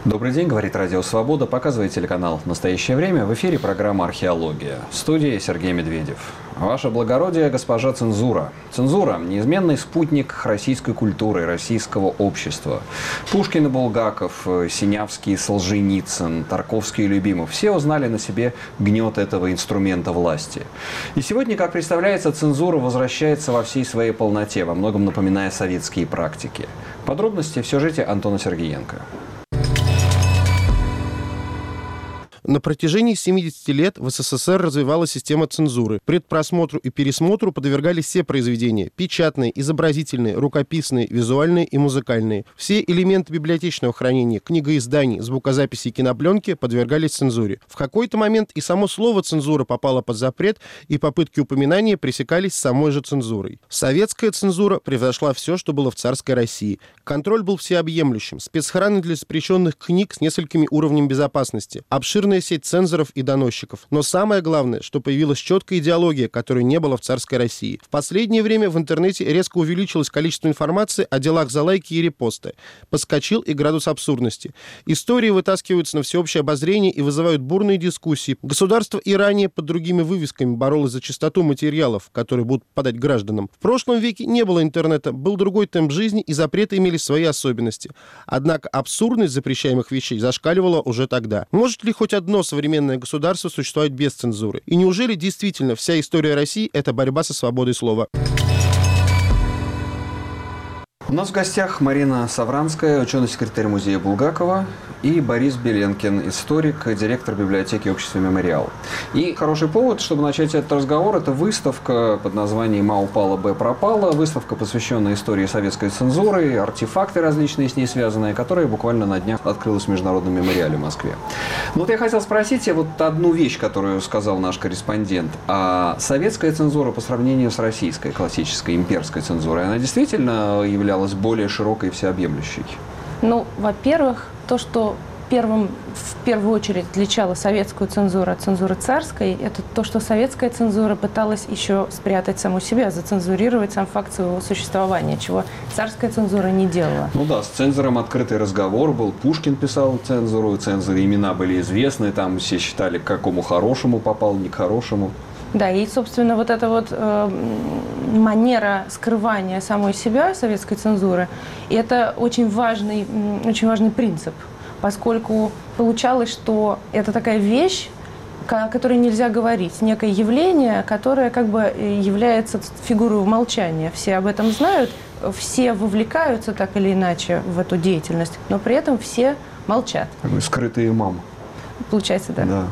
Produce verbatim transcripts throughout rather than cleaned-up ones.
Добрый день, говорит Радио Свобода, показывает телеканал «Настоящее время». В эфире программа «Археология». В студии Сергей Медведев. Ваше благородие, госпожа цензура. Цензура – неизменный спутник российской культуры, российского общества. Пушкин и Булгаков, Синявский и Солженицын, Тарковский и Любимов – все узнали на себе гнет этого инструмента власти. И сегодня, как представляется, цензура возвращается во всей своей полноте, во многом напоминая советские практики. Подробности в сюжете Антона Сергеенко. На протяжении семидесяти лет в СССР развивалась система цензуры. Предпросмотру и пересмотру подвергались все произведения – печатные, изобразительные, рукописные, визуальные и музыкальные. Все элементы библиотечного хранения, книгоизданий, звукозаписи и кинопленки подвергались цензуре. В какой-то момент и само слово «цензура» попало под запрет, и попытки упоминания пресекались самой же цензурой. Советская цензура превзошла все, что было в царской России. Контроль был всеобъемлющим, спецохраны для запрещенных книг с несколькими уровнями безопасности, обширные сеть цензоров и доносчиков. Но самое главное, что появилась четкая идеология, которой не было в царской России. В последнее время в интернете резко увеличилось количество информации о делах за лайки и репосты. Подскочил и градус абсурдности. Истории вытаскиваются на всеобщее обозрение и вызывают бурные дискуссии. Государство и ранее под другими вывесками боролось за чистоту материалов, которые будут подать гражданам. В прошлом веке не было интернета, был другой темп жизни, и запреты имели свои особенности. Однако абсурдность запрещаемых вещей зашкаливала уже тогда. Может ли хоть одно современное государство существовать без цензуры? И неужели действительно вся история России – это борьба со свободой слова? У нас в гостях Марина Савранская, ученый-секретарь музея Булгакова, и Борис Беленкин, историк, директор библиотеки общества «Мемориал». И хороший повод, чтобы начать этот разговор, это выставка под названием «А упала, Б пропала», выставка, посвященная истории советской цензуры, артефакты различные с ней связанные, которая буквально на днях открылась в Международном мемориале в Москве. Но вот я хотел спросить вот одну вещь, которую сказал наш корреспондент. А советская цензура по сравнению с российской классической имперской цензурой, она действительно являлась более широкой и всеобъемлющей? Ну, во-первых, то, что первым, в первую очередь отличало советскую цензуру от цензуры царской, это то, что советская цензура пыталась еще спрятать саму себя, зацензурировать сам факт своего существования, чего царская цензура не делала. Ну да, с цензором открытый разговор был. Пушкин писал цензуру, цензоры имена были известны, там все считали, к какому хорошему попал, не к хорошему. Да, и, собственно, вот эта вот э, манера скрывания самой себя советской цензуры, это очень важный, очень важный принцип, поскольку получалось, что это такая вещь, о которой нельзя говорить, некое явление, которое как бы является фигурой умолчания. Все об этом знают, все вовлекаются так или иначе в эту деятельность, но при этом все молчат. Такой скрытый имам. Получается, да. Да.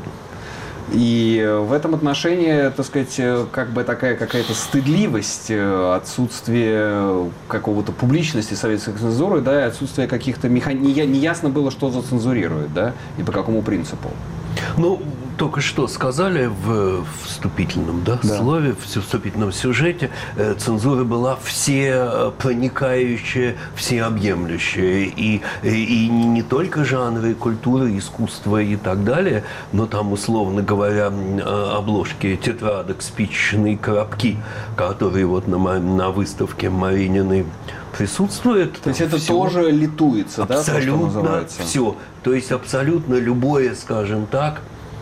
И в этом отношении, так сказать, как бы такая какая-то стыдливость, отсутствие какого-то публичности советской цензуры, да, и отсутствие каких-то механизмов. Неясно было, что зацензурирует, да, и по какому принципу. Ну, только что сказали в вступительном да, да. слове, в вступительном сюжете, э, цензура была всепроникающая, всеобъемлющая. И, и, и не только жанры, культуры, искусства и так далее, но там, условно говоря, обложки тетрадок, спичечные коробки, которые вот на, на выставке Марининой присутствуют. То есть это все, тоже литуется, абсолютно, да, то, что называется? Все. То есть абсолютно любое, скажем так,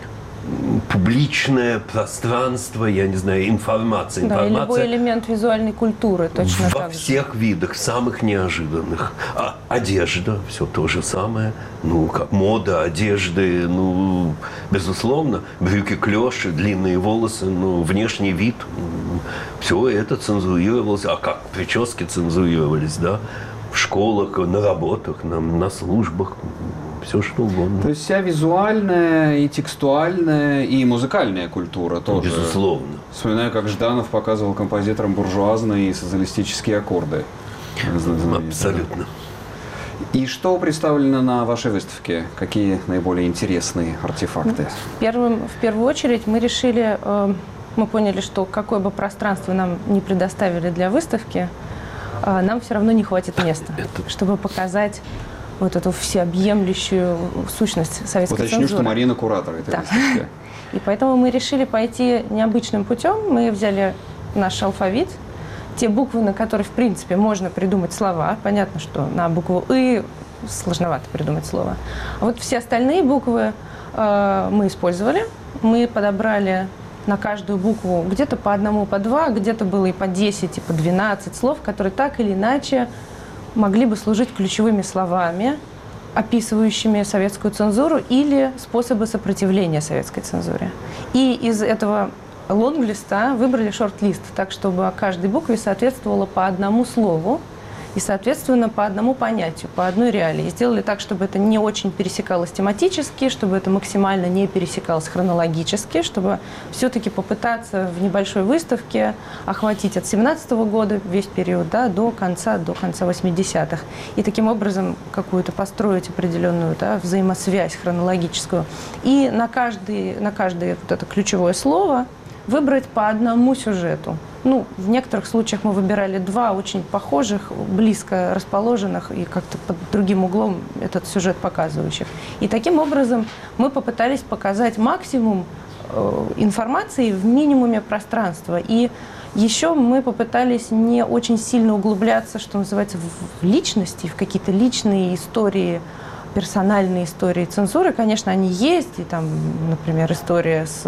публичное пространство, я не знаю, информация. Да, информация и любой элемент визуальной культуры точно во так же. всех видах, самых неожиданных. А одежда, все то же самое. Ну, как мода, одежды, ну, безусловно, брюки клёши, длинные волосы, ну, внешний вид. Все это цензурировалось. А как прически цензурировались, да? В школах, на работах, на, на службах. Все что угодно. То есть вся визуальная, и текстуальная, и музыкальная культура тоже. Безусловно. Вспоминаю, как Жданов показывал композиторам буржуазные и социалистические аккорды. Абсолютно. И что представлено на вашей выставке? Какие наиболее интересные артефакты? Первым, в первую очередь мы решили, э, мы поняли, что какое бы пространство нам не предоставили для выставки, э, нам все равно не хватит места, Это... чтобы показать вот эту всеобъемлющую сущность советской Уточню, цензуры. что Марина куратор этой да. выставки. И поэтому мы решили пойти необычным путем. Мы взяли наш алфавит те буквы, на которые, в принципе, можно придумать слова. Понятно, что на букву «и» сложновато придумать слово. А вот все остальные буквы э, мы использовали. Мы подобрали на каждую букву где-то по одному, по два, где-то было и по десять, и по двенадцать слов, которые так или иначе могли бы служить ключевыми словами, описывающими советскую цензуру или способы сопротивления советской цензуре. И из этого лонглиста выбрали шорт-лист, так, чтобы каждой букве соответствовало по одному слову и, соответственно, по одному понятию, по одной реалии. И сделали так, чтобы это не очень пересекалось тематически, чтобы это максимально не пересекалось хронологически, чтобы все-таки попытаться в небольшой выставке охватить от семнадцатого года весь период, да, до конца, до конца восьмидесятых. И таким образом какую-то построить определенную, да, взаимосвязь хронологическую. И на, каждый, на каждое вот это ключевое слово выбрать по одному сюжету. Ну, в некоторых случаях мы выбирали два очень похожих, близко расположенных и как-то под другим углом этот сюжет показывающих. И таким образом мы попытались показать максимум э, информации в минимуме пространства. И еще мы попытались не очень сильно углубляться, что называется, в личности, в какие-то личные истории, персональные истории цензуры, конечно, они есть. И там, например, история с,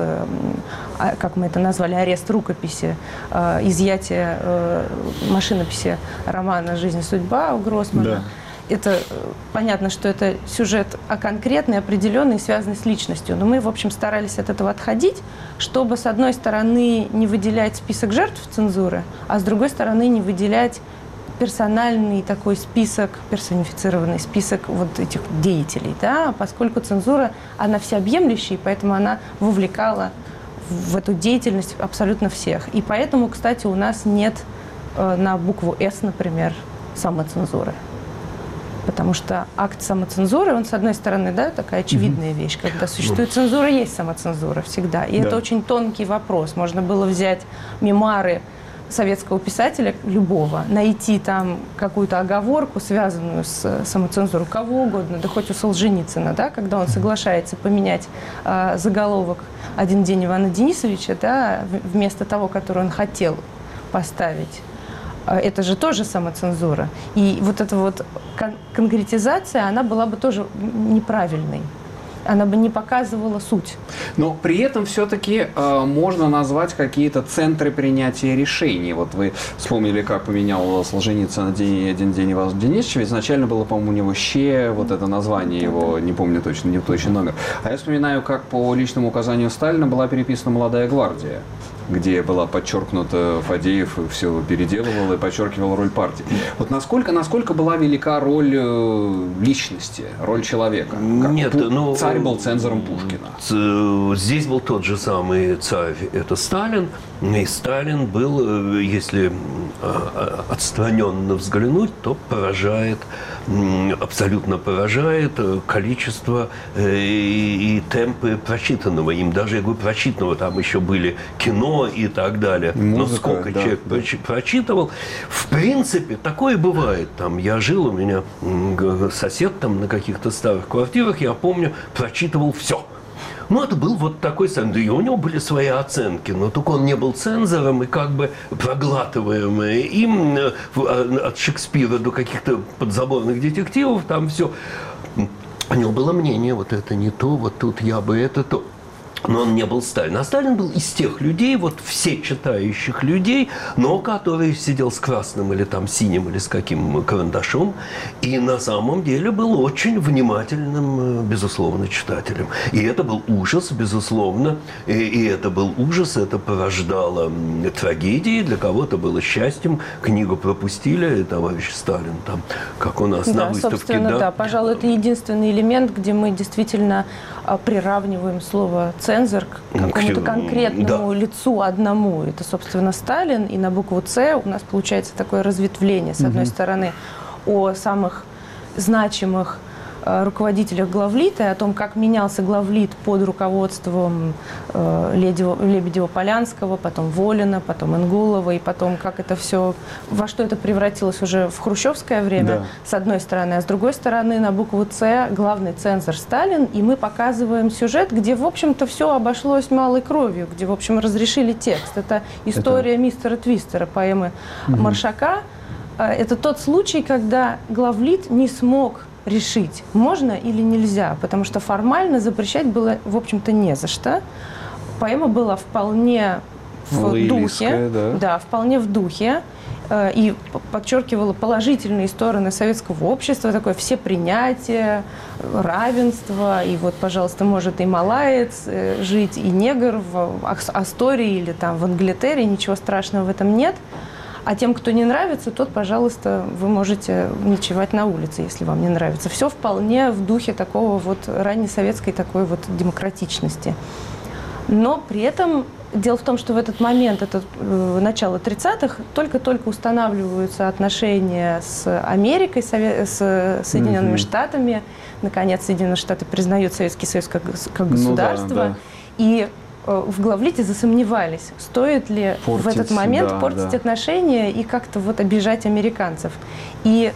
как мы это назвали, арест рукописи, изъятие машинописи романа «Жизнь и судьба» у Гроссмана. Да. Это понятно, что это сюжет конкретный, определенный, связанный с личностью. Но мы, в общем, старались от этого отходить, чтобы, с одной стороны, не выделять список жертв цензуры, а с другой стороны, не выделять персональный такой список, персонифицированный список вот этих деятелей, да, поскольку цензура, она всеобъемлющая, поэтому она вовлекала в эту деятельность абсолютно всех. И поэтому, кстати, у нас нет э, на букву «С», например, самоцензуры. Потому что акт самоцензуры, он, с одной стороны, да, такая очевидная mm-hmm. вещь, когда существует цензура, есть самоцензура всегда. И да. это очень тонкий вопрос. Можно было взять мемуары советского писателя, любого, найти там какую-то оговорку, связанную с самоцензурой, кого угодно, да хоть у Солженицына, да, когда он соглашается поменять э, заголовок «Один день Ивана Денисовича», да, вместо того, который он хотел поставить. Э, это же тоже самоцензура. И вот эта вот кон- конкретизация, она была бы тоже неправильной. Она бы не показывала суть. Но при этом все-таки э, можно назвать какие-то центры принятия решений. Вот вы вспомнили, как поменял Солженицын «День, «Один день Ивана Денисовича». Изначально было, по-моему, у него «Ще», вот это название его, не помню точно, не точный номер. А я вспоминаю, как по личному указанию Сталина была переписана «Молодая гвардия», где была подчеркнута Фадеев, все переделывал и подчеркивал роль партии. Вот насколько, насколько была велика роль э, личности, роль человека? Как Нет, Пу- ну, царь был цензором Пушкина. Здесь был тот же самый царь, это Сталин. И Сталин был, если отстраненно взглянуть, то поражает, абсолютно поражает количество и, и темпы прочитанного им. Даже, я говорю, прочитанного, там еще были кино и так далее. Музыка, но сколько да, человек да. прочитывал. В принципе, такое бывает. Там я жил, у меня сосед там на каких-то старых квартирах, я помню, прочитывал все. Ну, это был вот такой цензор. И у него были свои оценки, но только он не был цензором и как бы проглатываемый им от Шекспира до каких-то подзаборных детективов, там все. У него было мнение, вот это не то, вот тут я бы это то. Но он не был Сталин. А Сталин был из тех людей, вот все читающих людей, но который сидел с красным или там синим или с каким карандашом. И на самом деле был очень внимательным, безусловно, читателем. И это был ужас, безусловно. И, и это был ужас, это порождало трагедии. Для кого-то было счастьем. Книгу пропустили, и товарищ Сталин там, как у нас да, на выставке. Собственно, да. да. Пожалуй, это единственный элемент, где мы действительно приравниваем слово «цензор» цензор к какому-то конкретному да. лицу одному. Это, собственно, Сталин. И на букву «Ц» у нас получается такое разветвление. С одной угу. стороны, о самых значимых э, руководителях главлита, о том, как менялся главлит под руководством э, Лебедева-Полянского, потом Волина, потом Ингулова, и потом, как это все, во что это превратилось уже в хрущевское время, да. С одной стороны, а с другой стороны, на букву «Ц» главный цензор Сталин, и мы показываем сюжет, где, в общем-то, все обошлось малой кровью, где, в общем, разрешили текст. Это история это... мистера Твистера, поэмы угу. Маршака. Это тот случай, когда главлит не смог решить, можно или нельзя, потому что формально запрещать было, в общем-то, не за что. Поэма была вполне в духе, да. Да, вполне в духе, и подчеркивала положительные стороны советского общества, такое всепринятие, равенство, и вот, пожалуйста, может и малаец жить, и негр в Астории или там в Англитере, ничего страшного в этом нет. А тем, кто не нравится, тот, пожалуйста, вы можете ночевать на улице, если вам не нравится. Все вполне в духе такого вот раннесоветской такой вот демократичности. Но при этом дело в том, что в этот момент, это э, начало тридцатых, только-только устанавливаются отношения с Америкой, с Соединенными mm-hmm. Штатами. Наконец, Соединенные Штаты признают Советский Союз как, как государство. Ну, да, да. И в главлите засомневались, стоит ли портить, в этот момент да, портить да. отношения и как-то вот обижать американцев. И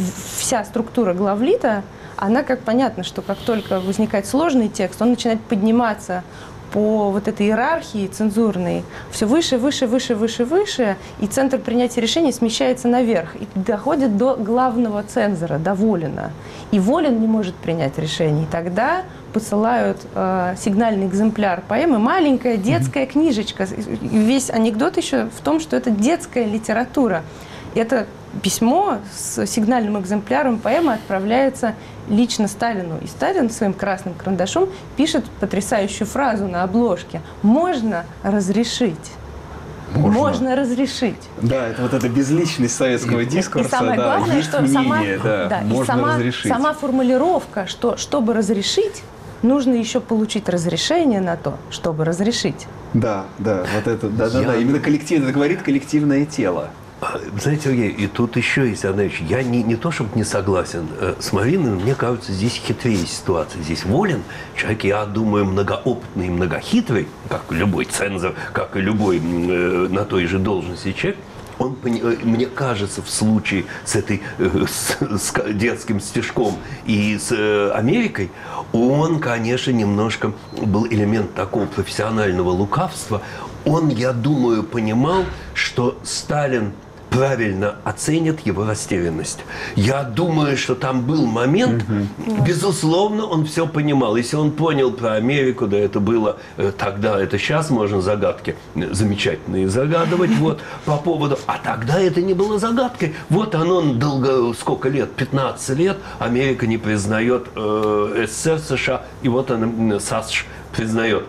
вся структура главлита, она, как понятно, что как только возникает сложный текст, он начинает подниматься по вот этой иерархии цензурной все выше, выше, выше, выше, выше, и центр принятия решений смещается наверх и доходит до главного цензора, до Волина. И Волин не может принять решение. И тогда посылают э, сигнальный экземпляр поэмы, маленькая детская mm-hmm. книжечка. И весь анекдот еще в том, что это детская литература. Это письмо с сигнальным экземпляром поэмы отправляется лично Сталину. И Сталин своим красным карандашом пишет потрясающую фразу на обложке: «Можно разрешить». Можно. Можно разрешить. Да, это вот эта безличность советского дискурса. И самое да, главное, есть что мнение, сама, да, да, можно и сама, разрешить. сама формулировка, что чтобы разрешить, нужно еще получить разрешение на то, чтобы разрешить. Да, да, вот это, да, да, Я... да, именно коллективно, это говорит коллективное тело. Знаете, Сергей, и тут еще есть одна вещь. Я не, не то, чтобы не согласен э, с Мариной, но мне кажется, здесь хитрее ситуация. Здесь Волин, человек, я думаю, многоопытный и многохитрый, как любой цензор, как и любой э, на той же должности человек. Он, мне кажется, в случае с этой э, с, с детским стишком и с э, Америкой, он, конечно, немножко был элемент такого профессионального лукавства. Он, я думаю, понимал, что Сталин правильно оценит его растерянность. Я думаю, что там был момент, угу. безусловно, он все понимал. Если он понял про Америку, да, это было э, тогда, это сейчас можно загадки замечательные загадывать, вот, по поводу, а тогда это не было загадкой. Вот оно долго, сколько лет, пятнадцать лет, Америка не признает э, СССР, США, и вот она, САСШ признает.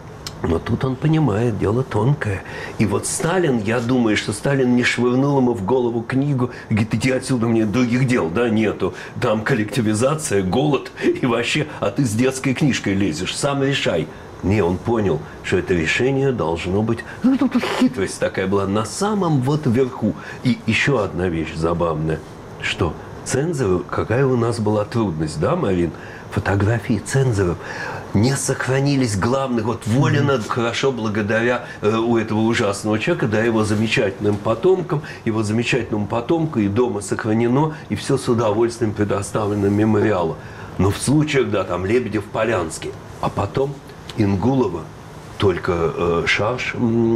Но тут он понимает, дело тонкое. И вот Сталин, я думаю, что Сталин не швырнул ему в голову книгу, говорит, иди отсюда, мне других дел, да, нету. Там коллективизация, голод, и вообще, а ты с детской книжкой лезешь, сам решай. Не, он понял, что это решение должно быть... Ну, тут хитрость такая была на самом вот верху. И еще одна вещь забавная, что цензоры, какая у нас была трудность, да, Марин? Фотографии цензоров не сохранились главных. Вот Волина mm-hmm. хорошо благодаря э, у этого ужасного человека, да, его замечательным потомкам, его замечательному потомку и дома сохранено, и все с удовольствием предоставлено мемориалу. Но в случаях, да, там Лебедев-Полянский, а потом Ингулова, только э, шарж, э,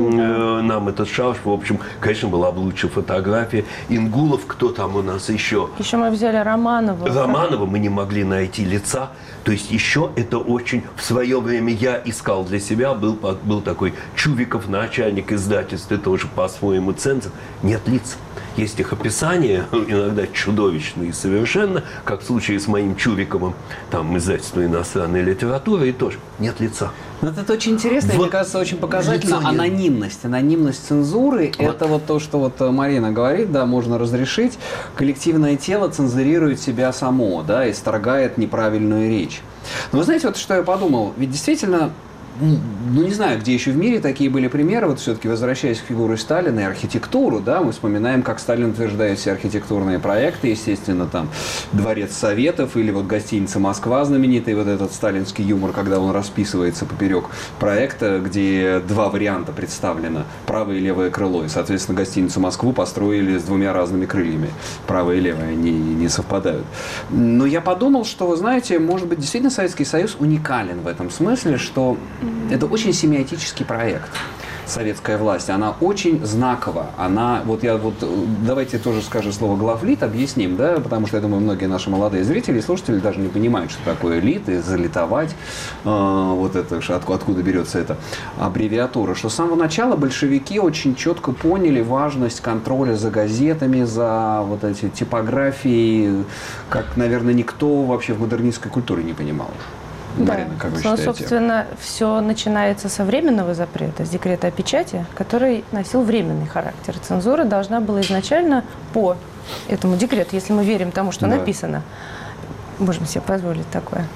нам этот шарж, в общем, конечно, была бы лучше фотография. Ингулов, кто там у нас еще? Еще мы взяли Романова. Романова мы не могли найти лица. То есть еще это очень... В свое время я искал для себя, был, был такой Чувиков, начальник издательства, тоже по-своему цензор. Нет лиц. Есть их описания, иногда чудовищные совершенно, как в случае с моим Чувиковым, там издательство иностранной литературы, и тоже нет лица. Но это очень интересно, вот. Мне кажется, очень показательно анонимность. Анонимность цензуры вот. Это вот то, что вот Марина говорит, да, можно разрешить. Коллективное тело цензурирует себя само, да, и сторгает неправильную речь. Но вы знаете, вот что я подумал, ведь действительно ну, не знаю, где еще в мире такие были примеры. Вот все-таки возвращаясь к фигуре Сталина и архитектуру, да, мы вспоминаем, как Сталин утверждает все архитектурные проекты, естественно, там, Дворец Советов или вот гостиница «Москва» знаменитый, вот этот сталинский юмор, когда он расписывается поперек проекта, где два варианта представлено, правое и левое крыло. И, соответственно, гостиницу «Москву» построили с двумя разными крыльями. Правое и левое, они не совпадают. Но я подумал, что, вы знаете, может быть, действительно Советский Союз уникален в этом смысле, что это очень семиотический проект. Советская власть, она очень знакова. Она, вот я вот, давайте тоже скажем слово главлит, объясним, да, потому что я думаю, многие наши молодые зрители и слушатели даже не понимают, что такое лит, и залитовать, э, вот это, откуда, откуда берется эта аббревиатура. Что с самого начала большевики очень четко поняли важность контроля за газетами, за вот эти типографии, как, наверное, никто вообще в модернистской культуре не понимал. Марина, да. как вы Но, считаете? собственно, все начинается со временного запрета, с декрета о печати, который носил временный характер. Цензура должна была изначально по этому декрету, если мы верим тому, что да. написано, можем себе позволить такое,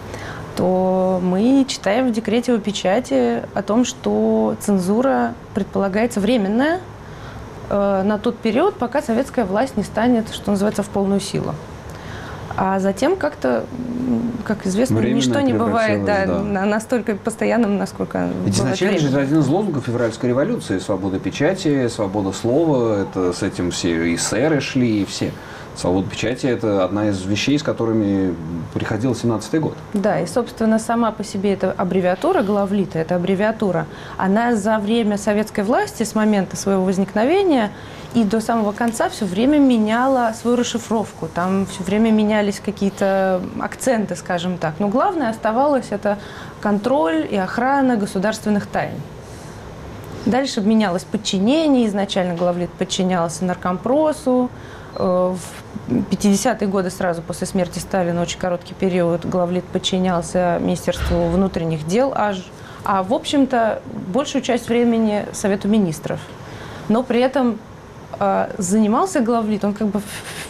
то мы читаем в декрете о печати о том, что цензура предполагается временная э, на тот период, пока советская власть не станет, что называется, в полную силу. А затем как-то, как известно, временно ничто не бывает да, да. настолько постоянным, насколько Ведь изначально же это один из лозунгов февральской революции. Свобода печати, свобода слова. Это с этим все эсеры шли, и все. Свобода печати – это одна из вещей, с которыми приходил семнадцатый год. Да, и, собственно, сама по себе эта аббревиатура, главлита, эта аббревиатура, она за время советской власти, с момента своего возникновения и до самого конца все время меняла свою расшифровку. Там все время менялись какие-то акценты, скажем так. Но главное оставалось это контроль и охрана государственных тайн. Дальше менялось подчинение. Изначально главлит подчинялся наркомпросу. В пятидесятые годы, сразу после смерти Сталина, очень короткий период, главлит подчинялся Министерству внутренних дел аж. А, в общем-то, большую часть времени Совету министров. Но при этом занимался главлит, он как бы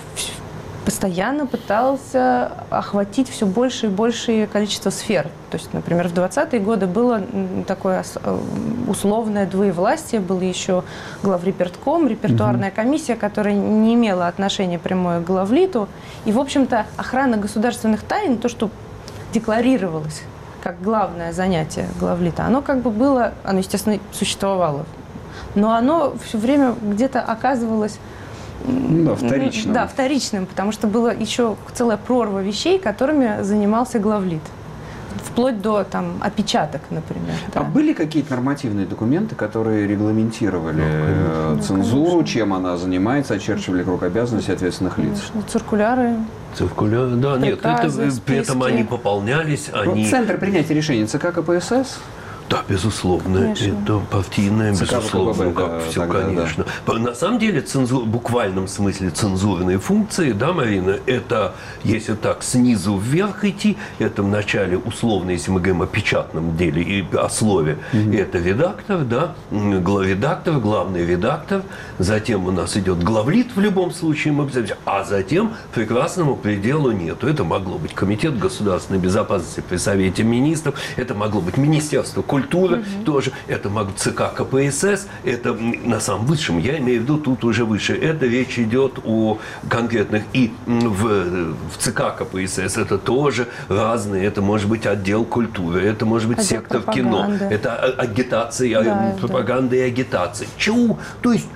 постоянно пытался охватить все больше и большее количество сфер. То есть, например, в двадцатые годы было такое условное двоевластие, был еще главрепертком, репертуарная комиссия, которая не имела отношения прямое к главлиту. И, в общем-то, охрана государственных тайн, то, что декларировалось как главное занятие главлита, оно как бы было, оно, естественно, существовало, но оно все время где-то оказывалось да, вторичным. Да, вторичным, потому что была еще целая прорва вещей, которыми занимался главлит. Вплоть до там, опечаток, например. Да. А были какие-то нормативные документы, которые регламентировали ну, цензуру, конечно. Чем она занимается, очерчивали круг обязанностей ответственных лиц? Конечно. Циркуляры. Циркуляры, да, приказы, нет, это, при этом они пополнялись. Они... Ну, центр принятия решений ЦК КПСС? Да, безусловно, конечно. Это партийное, безусловно, как да, все, тогда, конечно. Да. На самом деле, цензур, в буквальном смысле цензурные функции, да, Марина, это, если так, снизу вверх идти, это вначале условно, если мы говорим о печатном деле и о слове, угу. это редактор, да, главредактор, главный редактор, затем у нас идет главлит в любом случае, а затем прекрасному пределу нету. Это могло быть Комитет государственной безопасности при Совете министров, это могло быть Министерство культуры, Культура угу. тоже, это ЦК КПСС, это на самом высшем, я имею в виду тут уже выше, это речь идет о конкретных, и в, в ЦК КПСС это тоже разные, это может быть отдел культуры, это может быть отдел сектор кино, это агитация, да, пропаганда да. и агитация. Чего? То есть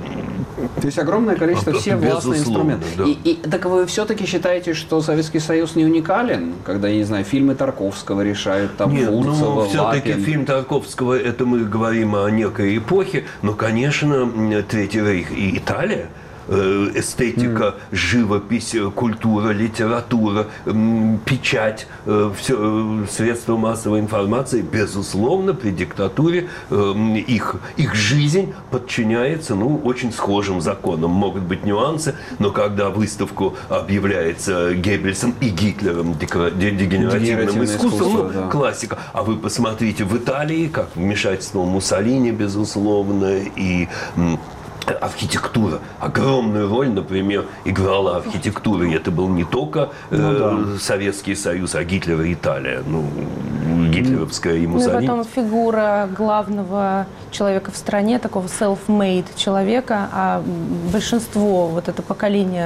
То есть огромное количество всех властных инструментов. Да. И, и так вы все-таки считаете, что Советский Союз не уникален, когда, я не знаю, фильмы Тарковского решают, там, Нет, Фурцева, ну, все-таки Лапин. Фильм Тарковского, это мы говорим о некой эпохе, но, конечно, Третий Рейх и Италия, эстетика, mm. живопись, культура, литература, печать, все, средства массовой информации, безусловно, при диктатуре их, их жизнь подчиняется ну, очень схожим законам. Могут быть нюансы, но когда выставку объявляется Геббельсом и Гитлером дегенеративным искусством, ну, да. классика, а вы посмотрите в Италии, как вмешательство Муссолини, безусловно, и архитектура. Огромную роль, например, играла архитектура. И это был не только э, ну, да. Советский Союз, а Гитлер и Италия. Ну, гитлеровская и Муссолини. Ну и потом фигура главного человека в стране, такого self-made человека, а большинство, вот это поколение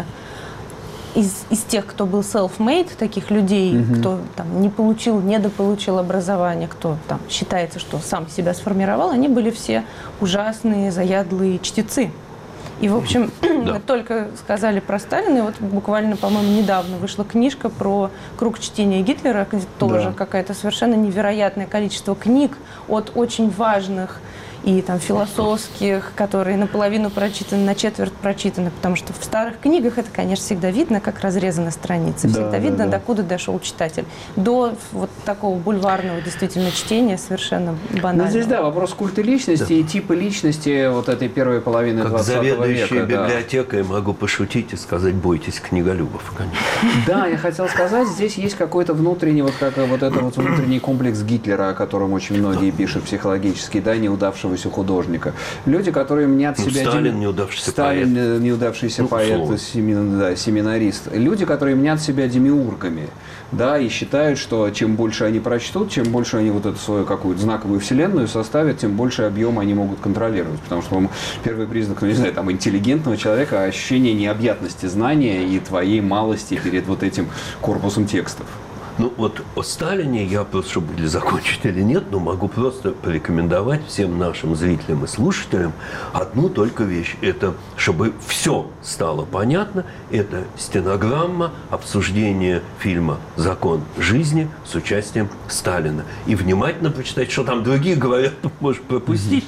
из, из тех, кто был self-made, таких людей, mm-hmm. кто там, не получил, недополучил образование, кто там считается, что сам себя сформировал, они были все ужасные, заядлые чтецы. И, в общем, да. мы только сказали про Сталина, и вот буквально, по-моему, недавно вышла книжка про круг чтения Гитлера, где тоже да. какое-то совершенно невероятное количество книг от очень важных и там философских, которые наполовину прочитаны, на четверть прочитаны, потому что в старых книгах это, конечно, всегда видно, как разрезаны страницы, всегда да, видно, да, да. докуда дошел читатель. До вот такого бульварного действительно чтения совершенно банального. Ну, здесь, да, вопрос культа личности да. и типа личности вот этой первой половины двадцатого века. Как заведующая библиотекой да. могу пошутить и сказать, бойтесь книголюбов, конечно. Да, я хотел сказать, здесь есть какой-то внутренний, вот как вот это вот внутренний комплекс Гитлера, о котором очень многие пишут психологически, да, неудавшегося художника. Люди, которые мнят ну, себя... Сталин дем... неудавшийся Сталин, поэт. неудавшийся ну, поэт, семин... да, семинарист. Люди, которые мнят себя демиургами, да, и считают, что чем больше они прочтут, чем больше они вот эту свою какую-то знаковую вселенную составят, тем больше объема они могут контролировать. Потому что, по-моему, первый признак, ну, не знаю, там, интеллигентного человека – ощущение необъятности знания и твоей малости перед вот этим корпусом текстов. Ну вот о Сталине я просто, чтобы или закончить или нет, но могу просто порекомендовать всем нашим зрителям и слушателям одну только вещь. Это, чтобы все стало понятно, это стенограмма обсуждения фильма «Закон жизни» с участием Сталина. И внимательно почитать, что там другие говорят, можешь пропустить.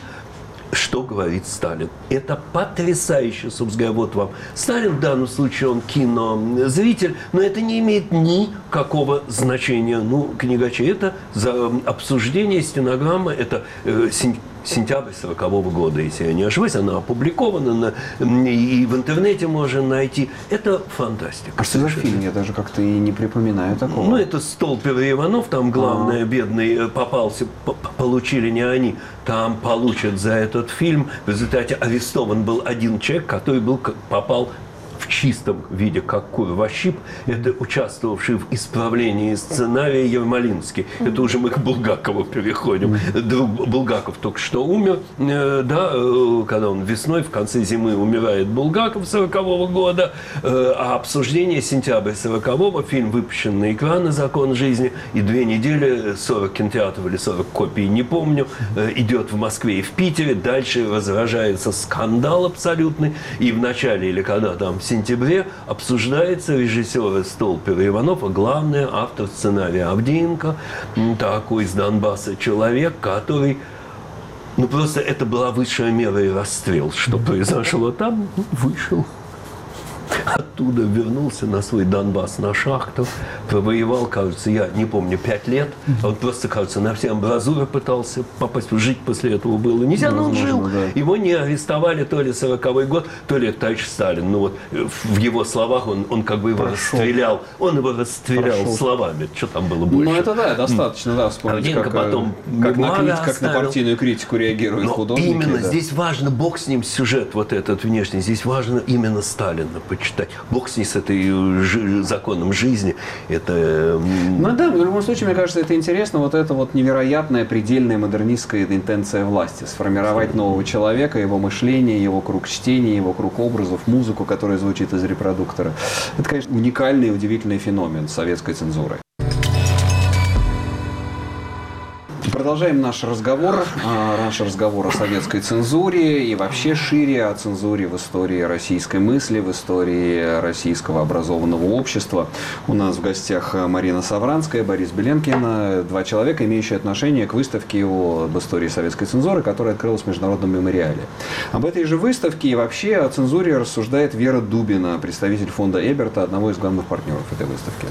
Что говорит Сталин. Это потрясающе, собственно говоря, вот вам. Сталин в данном случае, он кинозритель, но это не имеет никакого значения. Ну, книгачи, это за обсуждение, стенограмма, это э, сентябрь сорокового года, если я не ошибаюсь, она опубликована, на, и в интернете можно найти. Это фантастика. А что за фильм? Я даже как-то и не припоминаю такого. Ну, это Столпер и Иванов, там главное, бедный, попался, получили не они, там получат за этот фильм. В результате арестован был один человек, который был, попал в чистом виде, как кур-во-щип, это участвовавший в исправлении сценария Ермолинский. Это уже мы к Булгакову переходим. Друг Булгаков только что умер, да, когда он весной, в конце зимы умирает Булгаков сорокового года, а обсуждение сентября сорокового, фильм выпущен на экраны «Закон жизни», и две недели, сорок кинотеатров или сорок копий, не помню, идет в Москве и в Питере, дальше разражается скандал абсолютный, и в начале или когда там в сентябре обсуждается режиссер Столпер и Иванов, а главное автор сценария Авдеенко, такой из Донбасса человек, который, ну просто это была высшая мера и расстрел, что произошло там, ну, вышел. Оттуда вернулся на свой Донбасс, на шахту, провоевал, кажется, я не помню, пять лет. А он просто, кажется, на все амбразуры пытался попасть, жить после этого было нельзя, но он жил. Да. Его не арестовали то ли сороковой год, то ли товарищ Сталин. Ну вот в его словах он, он как бы его Прошел. расстрелял. Он его расстрелял Прошел. словами. Что там было больше? Ну это да, достаточно, да, вспомнить, как, потом как, на, крит, как на партийную критику реагируют но художники. Именно да. здесь важно, бог с ним, сюжет вот этот внешний, здесь важно именно Сталина почитать. Бог с ней, с этой жи- законом жизни. Это... Ну да, в любом случае, мне кажется, это интересно, вот эта вот невероятная, предельная модернистская интенция власти. Сформировать нового человека, его мышление, его круг чтения, его круг образов, музыку, которая звучит из репродуктора. Это, конечно, уникальный и удивительный феномен советской цензуры. Продолжаем наш разговор, наш разговор о советской цензуре и вообще шире о цензуре в истории российской мысли, в истории российского образованного общества. У нас в гостях Марина Савранская, Борис Беленкин, два человека, имеющие отношение к выставке об истории советской цензуры, которая открылась в Международном мемориале. Об этой же выставке и вообще о цензуре рассуждает Вера Дубина, представитель фонда Эберта, одного из главных партнеров этой выставки.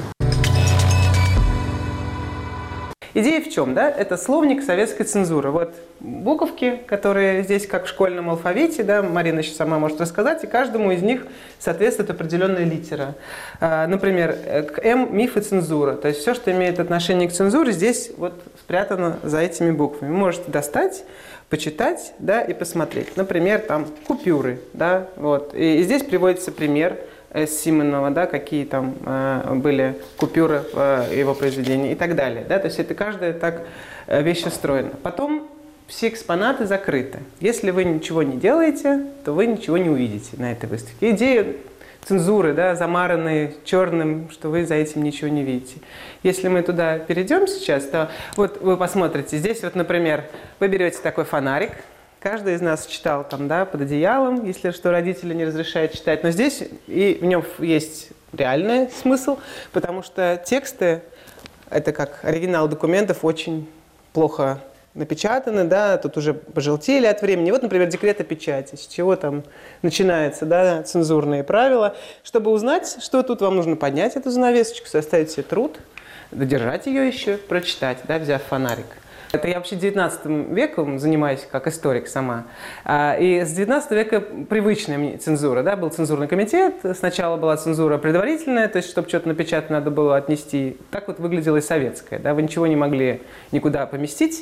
Идея в чем, да? Это словник советской цензуры. Вот буковки, которые здесь как в школьном алфавите, да, Марина еще сама может рассказать, и каждому из них соответствует определенная литера. Например, к М миф и цензура. То есть все, что имеет отношение к цензуре, здесь вот спрятано за этими буквами. Вы можете достать, почитать, да, и посмотреть. Например, там купюры, да, вот. И, и здесь приводится пример С. Симонова, да, какие там э, были купюры в э, его произведении и так далее, да, то есть это каждая так э, вещь устроена. Потом все экспонаты закрыты. Если вы ничего не делаете, то вы ничего не увидите на этой выставке. Идея цензуры, да, замаранные черным, что вы за этим ничего не видите. Если мы туда перейдем сейчас, то вот вы посмотрите, здесь вот, например, вы берете такой фонарик, каждый из нас читал там, да, под одеялом, если что родители не разрешают читать, но здесь и в нем есть реальный смысл, потому что тексты, это как оригинал документов, очень плохо напечатаны, да, тут уже пожелтели от времени. Вот, например, декрет о печати, с чего там начинаются, да, цензурные правила. Чтобы узнать, что тут, вам нужно поднять эту занавесочку, составить себе труд, додержать ее еще, прочитать, да, взяв фонарик. Это я вообще девятнадцатым веком занимаюсь как историк сама. И с девятнадцатого века привычная мне цензура. Да? Был цензурный комитет, сначала была цензура предварительная, то есть, чтобы что-то напечатать, надо было отнести. Так вот выглядела и советская. Да? Вы ничего не могли никуда поместить,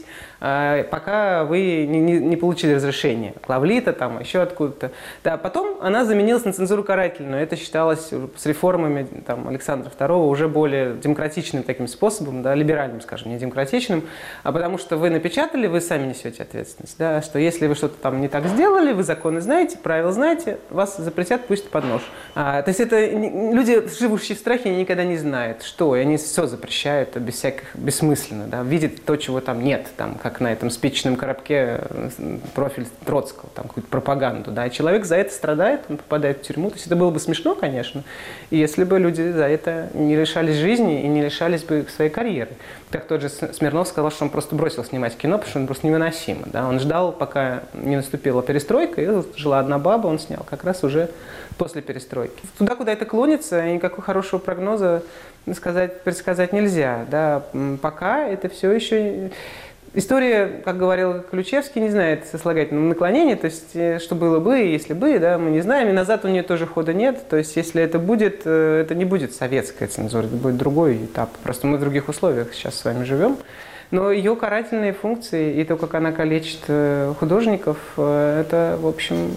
пока вы не, не, не получили разрешение. Клавлита, там, еще откуда-то. Да, потом она заменилась на цензуру карательную. Это считалось с реформами там, Александра второго уже более демократичным таким способом, да, либеральным, скажем, не демократичным, а потому что вы напечатали, вы сами несете ответственность. Да, что если вы что-то там не так сделали, вы законы знаете, правила знаете, вас запретят, пусть под нож. А, то есть это люди, живущие в страхе, никогда не знают, что, и они все запрещают без всяких, бессмысленно, да, видят то, чего там нет, там, как на этом спичечном коробке профиль Троцкого, там какую-то пропаганду, да, и человек за это страдает, он попадает в тюрьму. То есть это было бы смешно, конечно, если бы люди за это не лишались жизни и не лишались бы своей карьеры. Как тот же Смирнов сказал, что он просто бросил снимать кино, потому что он просто невыносимо. Да? Он ждал, пока не наступила перестройка, и жила одна баба, он снял как раз уже после перестройки. Туда, куда это клонится, никакого хорошего прогноза сказать, предсказать нельзя. Да? Пока это все еще... История, как говорил Ключевский, не знает сослагательного наклонения, то есть что было бы, если бы, да, мы не знаем, и назад у нее тоже хода нет, то есть если это будет, это не будет советская цензура, это будет другой этап, просто мы в других условиях сейчас с вами живем. Но ее карательные функции и то, как она калечит художников, это, в общем,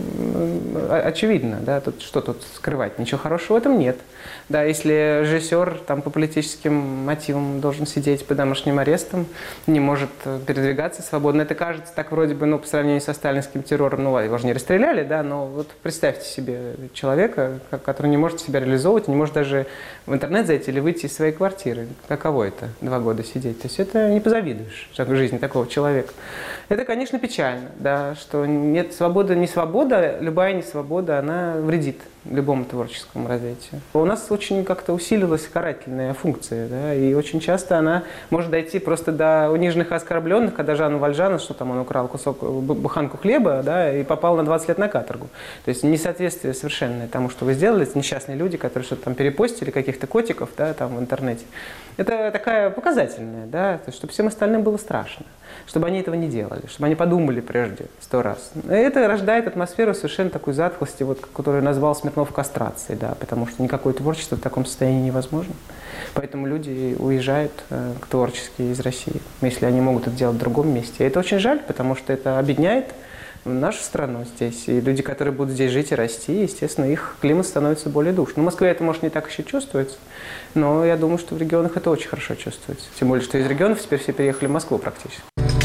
очевидно. Да? Тут, что тут скрывать? Ничего хорошего в этом нет. Да, если режиссер там, по политическим мотивам должен сидеть под домашним арестом, не может передвигаться свободно, это кажется так вроде бы, ну, по сравнению со сталинским террором, ну, его же не расстреляли, да, но вот представьте себе человека, который не может себя реализовывать, не может даже в интернет зайти или выйти из своей квартиры. Каково это? Два года сидеть. То есть это не позавидуешь жизни такого человека. Это, конечно, печально, да, что нет свободы, не свобода, любая несвобода, она вредит любому творческому развитию. У нас очень как-то усилилась карательная функция, да, и очень часто она может дойти просто до униженных и оскорбленных, когда Жану Вальжана, что там он украл кусок, буханку хлеба, да, и попал на двадцать лет на каторгу. То есть несоответствие совершенное тому, что вы сделали, это несчастные люди, которые что-то там перепостили, каких-то котиков, да, там в интернете. Это такая показательная, да, то есть, чтобы всем остальным было страшно, чтобы они этого не делали, чтобы они подумали прежде сто раз. И это рождает атмосферу совершенно такой затхлости, вот, которую назвал Смирнов кастрацией, да, потому что никакое творчество в таком состоянии невозможно. Поэтому люди уезжают э, творчески из России, если они могут это делать в другом месте. И это очень жаль, потому что это объединяет нашу страну здесь. И люди, которые будут здесь жить и расти, естественно, их климат становится более душным. В Москве это, может, не так еще чувствуется, но я думаю, что в регионах это очень хорошо чувствуется. Тем более, что из регионов теперь все переехали в Москву практически.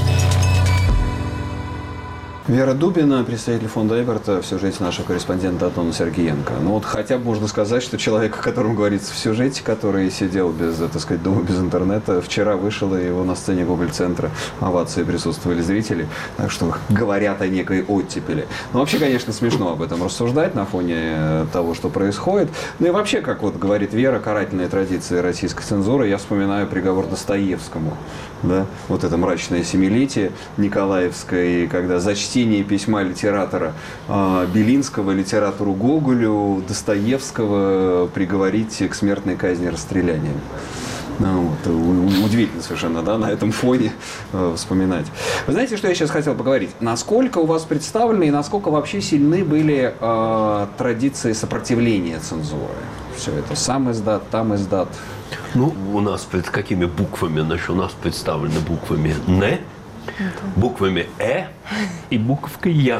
Вера Дубина, представитель фонда Эберта, в сюжете нашего корреспондента Антона Сергеенко. Ну вот хотя бы можно сказать, что человек, о котором говорится в сюжете, который сидел без, так сказать, дома, без интернета, вчера вышел, и его на сцене Гоголь-центра овации присутствовали зрители, так что говорят о некой оттепели. Ну вообще, конечно, смешно об этом рассуждать на фоне того, что происходит. Ну и вообще, как вот говорит Вера, карательные традиции российской цензуры, я вспоминаю приговор Достоевскому, да, вот это мрачное семилетие Николаевское, когда за чтение письма литератора э, Белинского литератору Гоголю Достоевского приговорить к смертной казни расстрелянием. Ну, вот, удивительно совершенно, да, на этом фоне э, вспоминать. Вы знаете, что я сейчас хотел поговорить? Насколько у вас представлены и насколько вообще сильны были э, традиции сопротивления цензуры? Все это сам издат, там издат. Ну, у нас перед какими буквами? Значит, у нас представлены буквами «Н», буквами «э» и буковкой «я».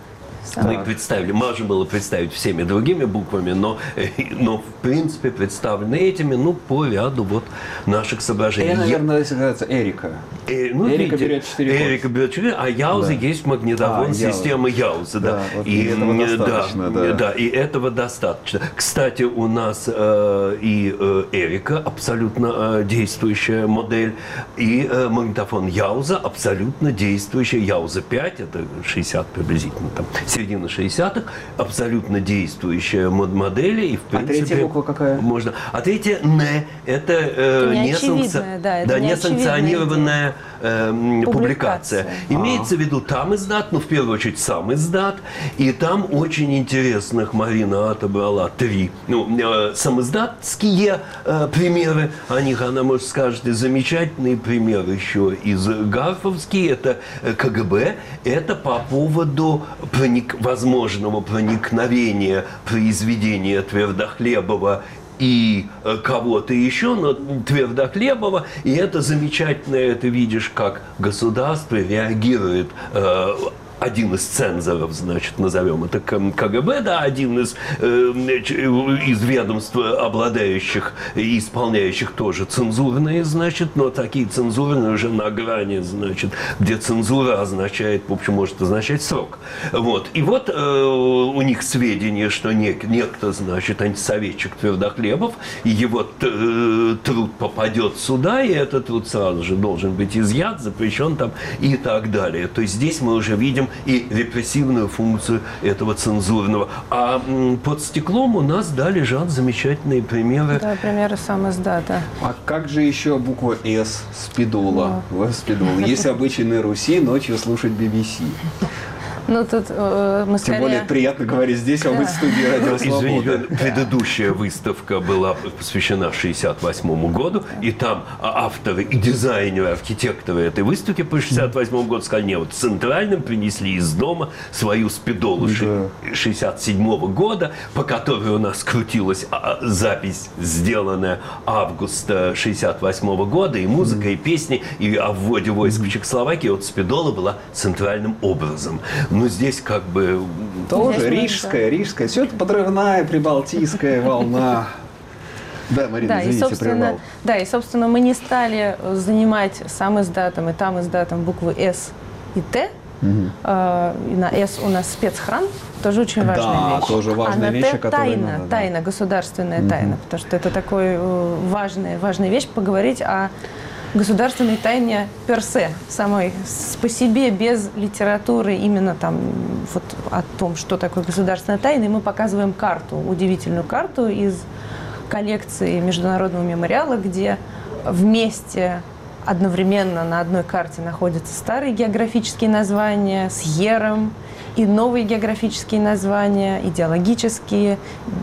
Мы Так. представили, можно было представить всеми другими буквами, но, но в принципе представлены этими, ну, по ряду вот наших соображений. Я, наверное, если называется Эрика. Э, ну, Эрика видите, берет четыре Эрика берет четыре, а Яуза Да. есть магнитофон А, системы Яуза. Да. Да, вот и этого м, достаточно, да, да. да, и этого достаточно. Кстати, у нас э, и э, Эрика абсолютно э, действующая модель, и э, магнитофон Яуза абсолютно действующая. Яуза пять, это шестьдесят приблизительно, там, середина шестидесятых, абсолютно действующая мод- модель. И, в А принципе, третья буква какая? Можно. А третья «не» – это, э, Это не неочевидная, санкци- да, это да, не неочевидная санкционированная э, м, публикация. Публикация. Имеется в виду там издат, ну, в первую очередь, сам издат, и там очень интересных Марина отобрала три. Ну, э, самиздатские э, примеры, о них она, может, скажет, и замечательный пример еще из Гарфовский, это э, КГБ, это по поводу проник- возможного проникновения произведения Твердохлебова и э, кого-то еще, но Твердохлебова, и это замечательно, это видишь, как государство реагирует. э, Один из цензоров, значит, назовем это КГБ, да, один из, э, из ведомств, обладающих и исполняющих тоже цензурные, значит, но такие цензурные уже на грани, значит, где цензура означает, в общем, может означать срок. Вот. И вот э, у них сведения, что нек, некто, значит, антисоветчик Твердохлебов, и его т, э, труд попадет сюда, и этот труд сразу же должен быть изъят, запрещен там и так далее. То есть здесь мы уже видим и репрессивную функцию этого цензурного. А м, под стеклом у нас, да, лежат замечательные примеры. Да, примеры сам издата. А как же еще буква «С» спидола? В спидола. Есть обычай на Руси ночью слушать би би си. Ну, тут э, мы Тем скорее... более приятно говорить здесь, а быть в студии «Радио Извините, Свобода». предыдущая выставка была посвящена шестьдесят восьмому году, и там авторы и дизайнеры, архитекторы этой выставки по шестьдесят восьмому году сказали, не, вот центральным принесли из дома свою спидолу Да. шестьдесят седьмого года, по которой у нас крутилась а, запись, сделанная августа шестьдесят восьмого года, и музыка, и песни, и о вводе войск в Чехословакию. Вот спидола была центральным образом. Но здесь как бы... Тоже Здесь мы, рижская, рижская. Все это подрывная, прибалтийская волна. Да, Марина, Да, и, извините, собственно, прервал. да, и, собственно, мы не стали занимать сам издатом и там издатом буквы «С» и «Т». Э, и на «С» у нас спецхран, тоже очень важная Да, вещь. тоже важная а на вещь, «Т» о которой тайна, надо, да. тайна, государственная тайна, потому что это такая э, важная, важная вещь, поговорить о государственной тайне персе самой по себе, без литературы именно там вот о том, что такое государственная тайна. И мы показываем карту, удивительную карту из коллекции Международного мемориала, где вместе одновременно на одной карте находятся старые географические названия с Ером, и новые географические названия, идеологические,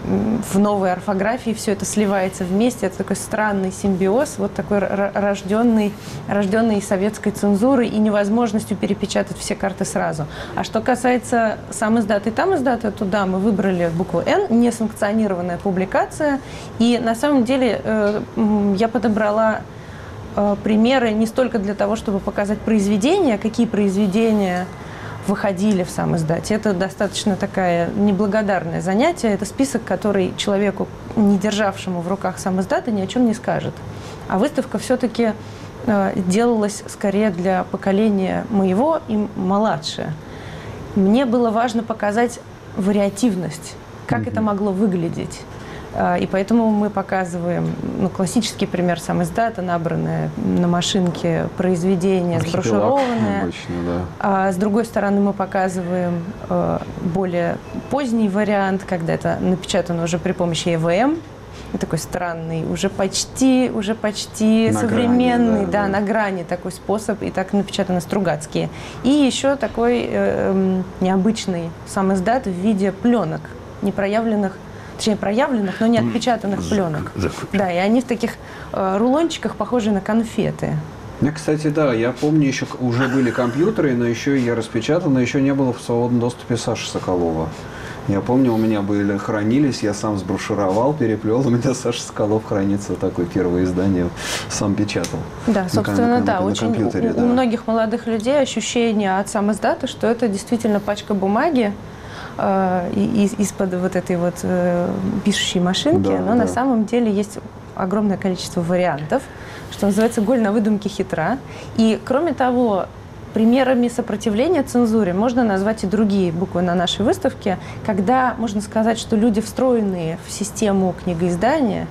в новой орфографии все это сливается вместе. Это такой странный симбиоз, вот такой рожденный, рожденный советской цензурой и невозможностью перепечатать все карты сразу. А что касается сам издата и там издата, то да, мы выбрали букву «Н», несанкционированная публикация. И на самом деле э, я подобрала э, примеры не столько для того, чтобы показать произведения, какие произведения выходили в сам издате. Это достаточно такое неблагодарное занятие. Это список, который человеку, не державшему в руках сам издата, ни о чем не скажет. А выставка все-таки э, делалась скорее для поколения моего и младше. Мне было важно показать вариативность, как mm-hmm. это могло выглядеть. И поэтому мы показываем ну, классический пример сам издата, набранное на машинке произведение, Архипелаг сброшурованное. обычно, да. А с другой стороны, мы показываем э, более поздний вариант, когда это напечатано уже при помощи и вэ эм. Такой странный, уже почти, уже почти на современный, грани, да, да, да. на грани такой способ, и так напечатаны Стругацкие. И еще такой э, необычный сам издат в виде пленок, непроявленных, точнее, проявленных, но не отпечатанных пленок. Да, и они в таких э, рулончиках, похожие на конфеты. Я, кстати, да, я помню, еще уже были компьютеры, но еще я распечатал, но еще не было в свободном доступе Саши Соколова. Я помню, у меня были, хранились, я сам сброшировал, переплел, у меня Саша Соколов хранится, такое первое издание, сам печатал. Да, собственно, на, на, да, на очень у, да. у многих молодых людей ощущение от сам издата, что это действительно пачка бумаги э, из, из-под вот этой вот э, пишущей машинки, да, но да. на самом деле есть огромное количество вариантов, что называется, голь на выдумке хитра. И, кроме того, примерами сопротивления цензуре можно назвать и другие буквы на нашей выставке, когда можно сказать, что люди, встроенные в систему книгоиздания,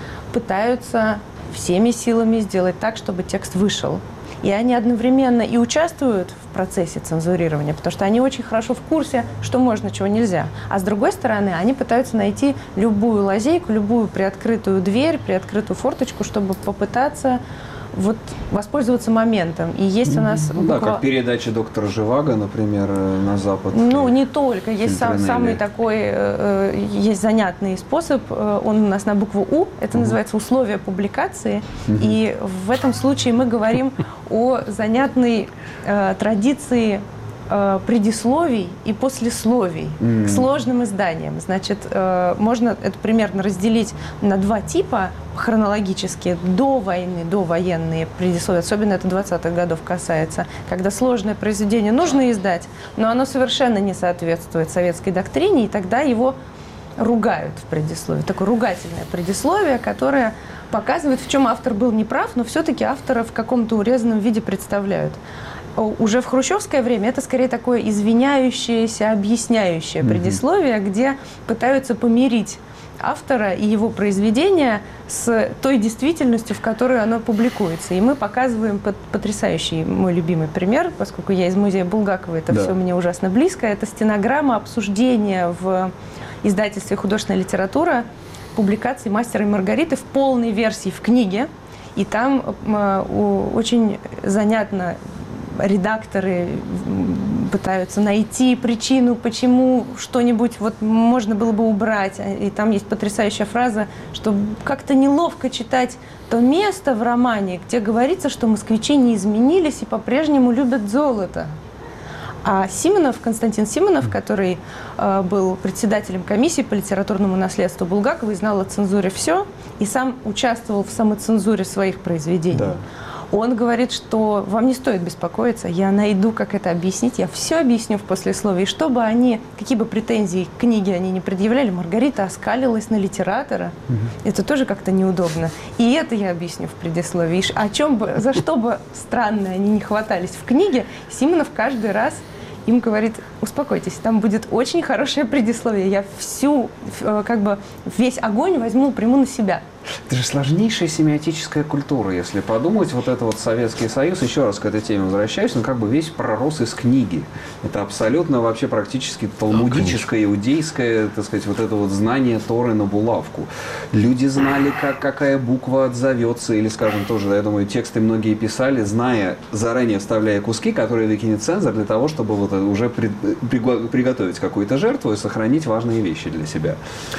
пытаются всеми силами сделать так, чтобы текст вышел. И они одновременно и участвуют в процессе цензурирования, потому что они очень хорошо в курсе, что можно, чего нельзя. А с другой стороны, они пытаются найти любую лазейку, любую приоткрытую дверь, приоткрытую форточку, чтобы попытаться вот воспользоваться моментом. И есть у нас... Ну, да, буква... как передача доктора Живаго, например, на Запад. Ну, не только. Есть сам, Фильтринелли. самый такой, э, есть занятный способ. э, Он у нас на букву У. Это Угу. называется условия публикации. Угу. И в этом случае мы говорим о занятной э, традиции э, предисловий и послесловий М. к сложным изданиям. Значит, э, можно это примерно разделить на два типа хронологически: до войны, довоенные предисловия, особенно это двадцатых годов касается, когда сложное произведение нужно издать, но оно совершенно не соответствует советской доктрине, и тогда его ругают в предисловии. Такое ругательное предисловие, которое показывает, в чем автор был неправ, но все-таки автора в каком-то урезанном виде представляют. Уже в хрущевское время это скорее такое извиняющееся, объясняющее предисловие, где пытаются помирить автора и его произведения с той действительностью, в которой оно публикуется. И мы показываем потрясающий, мой любимый пример, поскольку я из музея Булгакова, это да. все мне ужасно близко. Это стенограмма обсуждения в издательстве «Художественная литература» публикации «Мастера и Маргариты» в полной версии в книге. И там э, очень занятно редакторы пытаются найти причину, почему что-нибудь вот можно было бы убрать. И там есть потрясающая фраза, что как-то неловко читать то место в романе, где говорится, что москвичи не изменились и по-прежнему любят золото. А Симонов, Константин Симонов, который э, был председателем комиссии по литературному наследству Булгакова и знал о цензуре все, и сам участвовал в самоцензуре своих произведений. Да. Он говорит, что вам не стоит беспокоиться, я найду, как это объяснить, я все объясню в послесловии. И чтобы они, какие бы претензии к книге они не предъявляли, Маргарита оскалилась на литератора. Угу. Это тоже как-то неудобно. И это я объясню в предисловии. И о чем бы, за что бы странно они не хватались в книге, Симонов каждый раз им говорит: успокойтесь, там будет очень хорошее предисловие, я всю, как бы, весь огонь возьму, приму на себя. Это же сложнейшая семиотическая культура, если подумать. Вот это вот Советский Союз, еще раз к этой теме возвращаюсь, он как бы весь пророс из книги. Это абсолютно вообще практически талмудическое, иудейское, так сказать, вот это вот знание Торы на булавку. Люди знали, как, какая буква отзовется, или, скажем, тоже, я думаю, тексты многие писали, зная, заранее вставляя куски, которые выкинет цензор, для того, чтобы вот уже при, при, приготовить какую-то жертву и сохранить важные вещи для себя.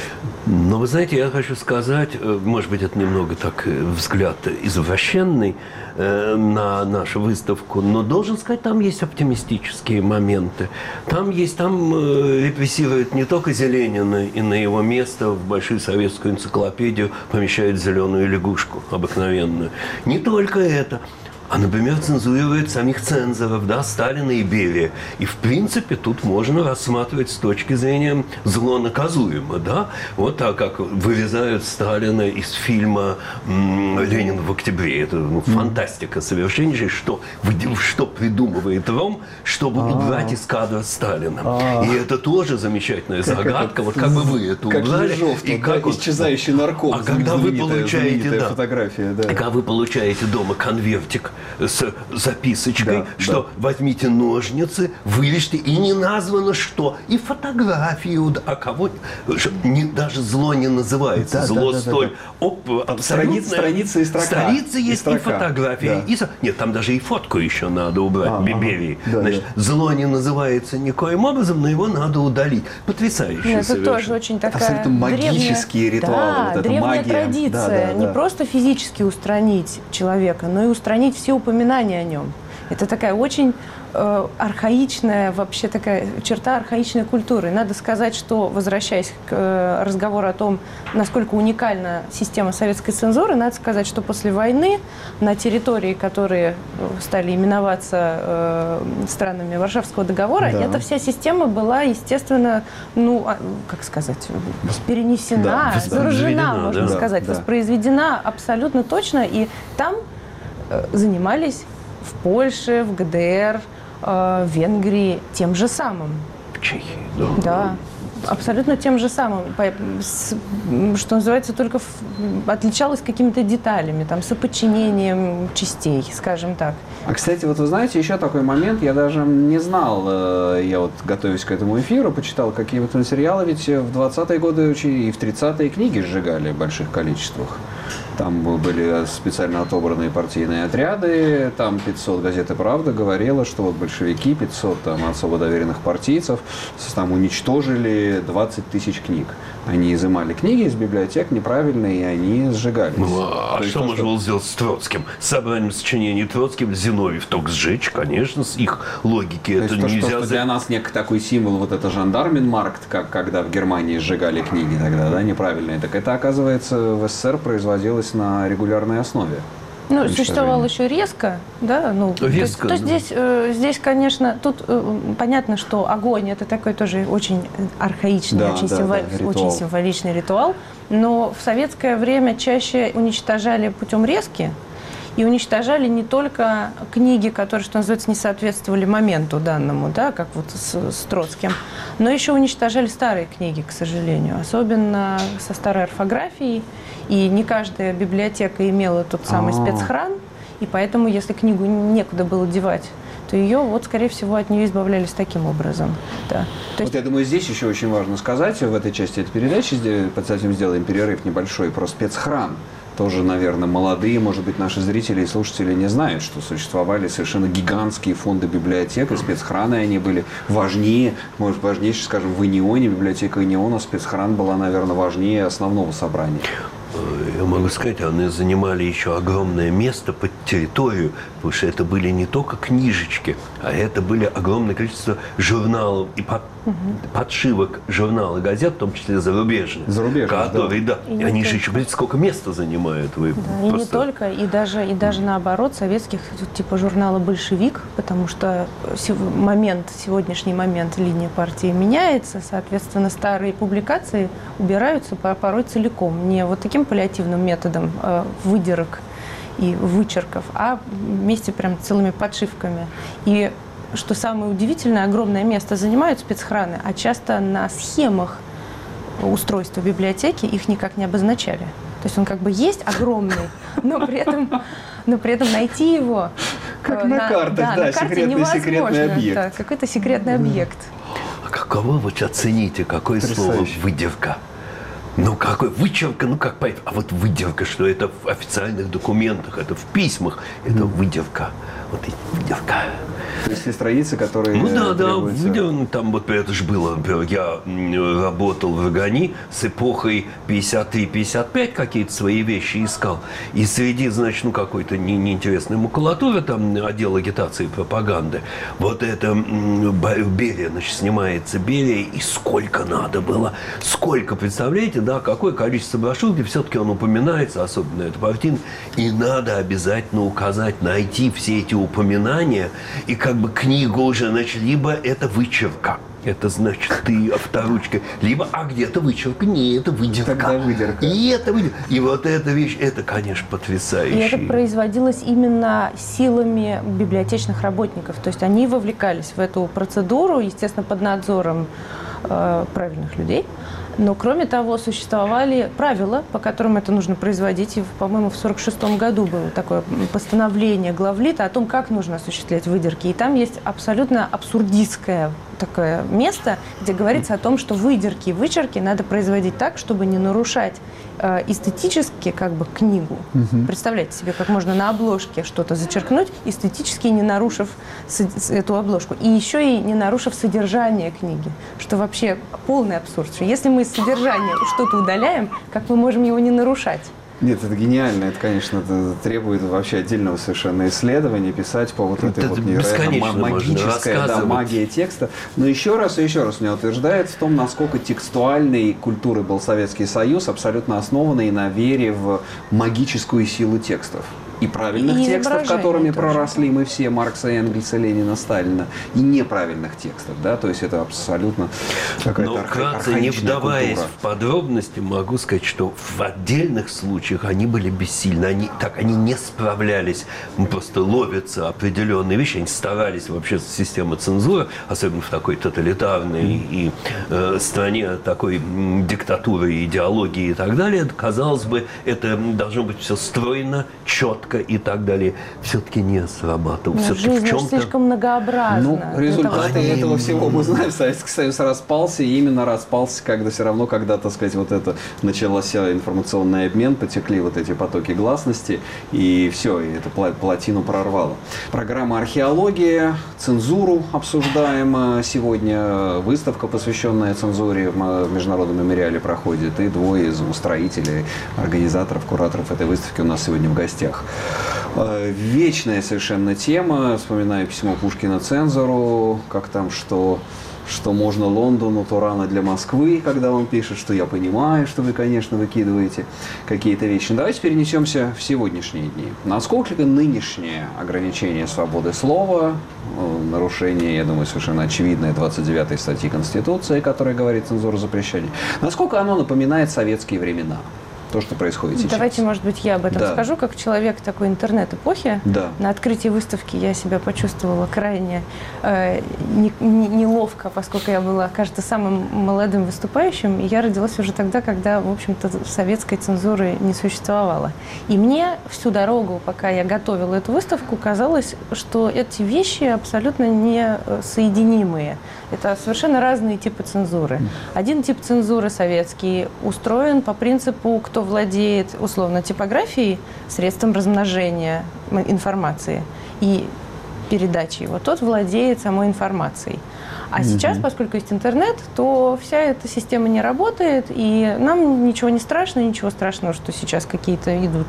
Но вы знаете, я хочу сказать, может быть, это немного так взгляд извращенный э, на нашу выставку, но должен сказать, там есть оптимистические моменты. Там есть, там э, репрессируют не только Зеленина, и на его место в большую советскую энциклопедию помещают зеленую лягушку обыкновенную. Не только это. А, например, цензурирует самих цензоров, да, Сталина и Берия. И, в принципе, тут можно рассматривать с точки зрения зло наказуемо, да. Вот так, как вырезают Сталина из фильма «Ленин в октябре». Это ну, фантастика совершеннейшая, что, что придумывает Ром, чтобы А-а-а. убрать из кадра Сталина. А-а-а. И это тоже замечательная как загадка. Это, вот как бы вы это как убрали. Ежов, и да, как исчезающий нарком. А когда вы получаете, да, фотография, да. когда вы получаете дома конвертик с записочкой, да, что да. возьмите ножницы, вырежьте, и не названо что, и фотографию, а кого не, даже зло не называется, да, зло да, да, столь да, да. абсолютно. Страница и строка. Страница есть и, строка. и фотография. Да. И, нет, там даже и фотку еще надо убрать, а, Берии. Ага, Значит, да, да. Зло не называется никоим образом, но его надо удалить. Потрясающе. Это совершенно. Тоже очень такая абсолютно магические древняя, ритуалы. Да, вот это древняя магия. традиция. Да, да, да. Не просто физически устранить человека, но и устранить все упоминания о нем. Это такая очень э, архаичная, вообще такая черта архаичной культуры. Надо сказать, что, возвращаясь к э, разговору о том, насколько уникальна система советской цензуры, надо сказать, что после войны на территории, которые стали именоваться э, странами Варшавского договора, да. эта вся система была, естественно, ну, как сказать, перенесена, да, заражена, можно да, сказать, да. воспроизведена абсолютно точно. И там э, занимались в Польше, в ГДР, э, в Венгрии тем же самым. В Чехии, да. Да. Абсолютно тем же самым, что называется, только отличалось какими-то деталями, там, соподчинением частей, скажем так. А, кстати, вот вы знаете, еще такой момент, я даже не знал, я вот, готовясь к этому эфиру, почитал какие-то материалы, ведь в двадцатые годы и в тридцатые книги сжигали в больших количествах. Там были специально отобранные партийные отряды, там пятьсот газеты «Правда» говорила, что вот большевики, пятьсот там особо доверенных партийцев там уничтожили двадцать тысяч книг. Они изымали книги из библиотек неправильные, и они сжигались. Ну, а то что можно было сделать с Троцким? С собранием сочинений Троцким Зиновьев только сжечь, конечно, с их логики то это есть, нельзя... То, что для нас некий такой символ, вот это жандарменмаркт, как когда в Германии сжигали книги тогда, да, неправильные, так это, оказывается, в СССР производилось на регулярной основе. Ну, существовал еще резко, да, ну, резко, то, то да. здесь, э, здесь, конечно, тут э, понятно, что огонь это такой тоже очень архаичный, да, очень, да, символ, да, очень символичный ритуал, но в советское время чаще уничтожали путем резки, и уничтожали не только книги, которые, что называется, не соответствовали моменту данному, да, как вот с, с Троцким, но еще уничтожали старые книги, к сожалению, особенно со старой орфографией. И не каждая библиотека имела тот самый А-а-а. спецхран, и поэтому, если книгу некуда было девать, то ее, вот, скорее всего, от нее избавлялись таким образом. Да. То вот есть... я думаю, здесь еще очень важно сказать, в этой части этой передачи, под этим сделаем перерыв небольшой, про спецхран. Тоже, наверное, молодые, может быть, наши зрители и слушатели не знают, что существовали совершенно гигантские фонды библиотек, и спецхраны они были важнее, может, важнейший, скажем, в Инионе, библиотека Иниона, спецхран была, наверное, важнее основного собрания. Я могу сказать, они занимали еще огромное место под территорию, потому что это были не только книжечки, а это были огромное количество журналов и под, угу. подшивок журналов и газет, в том числе зарубежных, зарубежных которые, да, да. И они же еще, видите, сколько места занимают. Вы да, просто... И не только, и даже, и даже наоборот, советских, типа журнала «Большевик», потому что момент, сегодняшний момент линия партии меняется, соответственно, старые публикации убираются порой целиком, не вот таким паллиативным методом э, выдирок и вычерков, а вместе прям целыми подшивками. И что самое удивительное, огромное место занимают спецхраны, а часто на схемах устройства библиотеки их никак не обозначали. То есть он как бы есть огромный, но при этом, но при этом найти его как на, на картах, да, да на карте секретный, невозможно. Секретный объект. Да, какой-то секретный объект. А каково вы оцените, какое слово «выдержка»? Ну, какой вычерка, ну как понять, а вот выдержка, что это в официальных документах, это в письмах, это mm. выдержка, вот выдержка. То есть те страницы, которые Ну да, требуются... да, там вот это же было, например, я работал в ГАНИ с эпохой пятьдесят три пятьдесят пять, какие-то свои вещи искал, и среди, значит, ну какой-то не, неинтересной макулатуры, там, отдел агитации и пропаганды, вот это Берия, значит, снимается Берия, и сколько надо было, сколько, представляете, да, какое количество брошюр, где все-таки он упоминается, особенно это партийный, и надо обязательно указать, найти все эти упоминания, и как бы книгу уже, значит, либо это вычерка, это значит ты авторучкой, либо, а где-то вычерка, не, это выдержка. Тогда выдержка. И это выдержка. И вот эта вещь, это, конечно, потрясающе. И это производилось именно силами библиотечных работников, то есть они вовлекались в эту процедуру, естественно, под надзором э, правильных людей. Но, кроме того, существовали правила, по которым это нужно производить. И, по-моему, в сорок шестом году было такое постановление главлита о том, как нужно осуществлять выдержки. И там есть абсолютно абсурдистское такое место, где говорится о том, что выдержки и вычерки надо производить так, чтобы не нарушать э, эстетически как бы книгу. Угу. Представляете себе, как можно на обложке что-то зачеркнуть, эстетически не нарушив с, эту обложку. И еще и не нарушив содержание книги, что вообще полный абсурд. Если мы из содержания что-то удаляем, как мы можем его не нарушать? Нет, это гениально. Это, конечно, это требует вообще отдельного совершенно исследования, писать по вот этой это вот невероятно магической да, магии текста. Но еще раз и еще раз меня утверждает в том, насколько текстуальной культурой был Советский Союз, абсолютно основанной на вере в магическую силу текстов. И правильных и текстов, которыми тоже проросли мы все, Маркса, Энгельса, Ленина, Сталина, и неправильных текстов, да, то есть это абсолютно какая-то Но вкратце, не вдаваясь культура. в подробности, могу сказать, что в отдельных случаях они были бессильны, они, так, они не справлялись, просто ловятся определенные вещи, они старались вообще с системой цензуры, особенно в такой тоталитарной mm. и э, стране такой м, диктатуры, идеологии и так далее, казалось бы, это должно быть все стройно, четко, и так далее, все-таки не срабатывал. Жизнь в чем-то... слишком многообразна. Ну, результаты Они... этого всего мы знаем. Советский Союз распался, и именно распался, когда все равно, когда, так сказать, вот это начался информационный обмен, потекли вот эти потоки гласности, и все, и эту плотину прорвало. Программа «Археология», цензуру обсуждаем сегодня, выставка, посвященная цензуре в Международном мемориале проходит, и двое из устроителей, организаторов, кураторов этой выставки у нас сегодня в гостях. Вечная совершенно тема. Вспоминаю письмо Пушкина цензору, как там, что, что можно Лондону, то рано для Москвы, когда он пишет, что я понимаю, что вы, конечно, выкидываете какие-то вещи. Но давайте перенесемся в сегодняшние дни. Насколько нынешнее ограничение свободы слова, нарушение, я думаю, совершенно очевидное двадцать девятой статьи Конституции, которая говорит цензуру запрещения, насколько оно напоминает советские времена? То, что происходит сейчас. Давайте, может быть, я об этом да. скажу, как человек такой интернет-эпохи. Да. На открытии выставки я себя почувствовала крайне э, не, не, неловко, поскольку я была, кажется, самым молодым выступающим. И я родилась уже тогда, когда, в общем-то, советской цензуры не существовало. И мне всю дорогу, пока я готовила эту выставку, казалось, что эти вещи абсолютно несоединимые. Это совершенно разные типы цензуры. Один тип цензуры советский устроен по принципу, кто владеет условно типографией, средством размножения информации и передачи его, тот владеет самой информацией. А mm-hmm. сейчас, поскольку есть интернет, то вся эта система не работает, и нам ничего не страшно, ничего страшного, что сейчас какие-то идут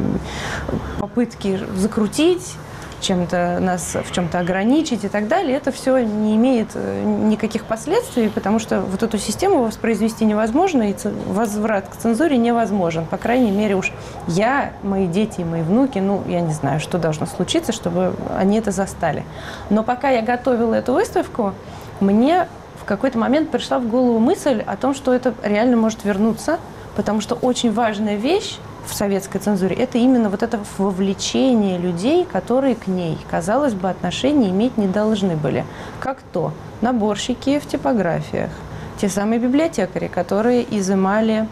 попытки закрутить, чем-то нас в чем-то ограничить и так далее, это все не имеет никаких последствий, потому что вот эту систему воспроизвести невозможно, и возврат к цензуре невозможен. По крайней мере, уж я, мои дети и мои внуки, ну, я не знаю, что должно случиться, чтобы они это застали. Но пока я готовила эту выставку, мне в какой-то момент пришла в голову мысль о том, что это реально может вернуться, потому что очень важная вещь в советской цензуре – это именно вот это вовлечение людей, которые к ней, казалось бы, отношения иметь не должны были. Как то наборщики в типографиях, те самые библиотекари, которые изымали,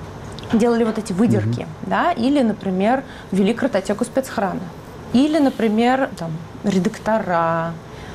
делали вот эти выдерки, mm-hmm. да, или, например, вели картотеку спецхрана, или, например, там, редактора,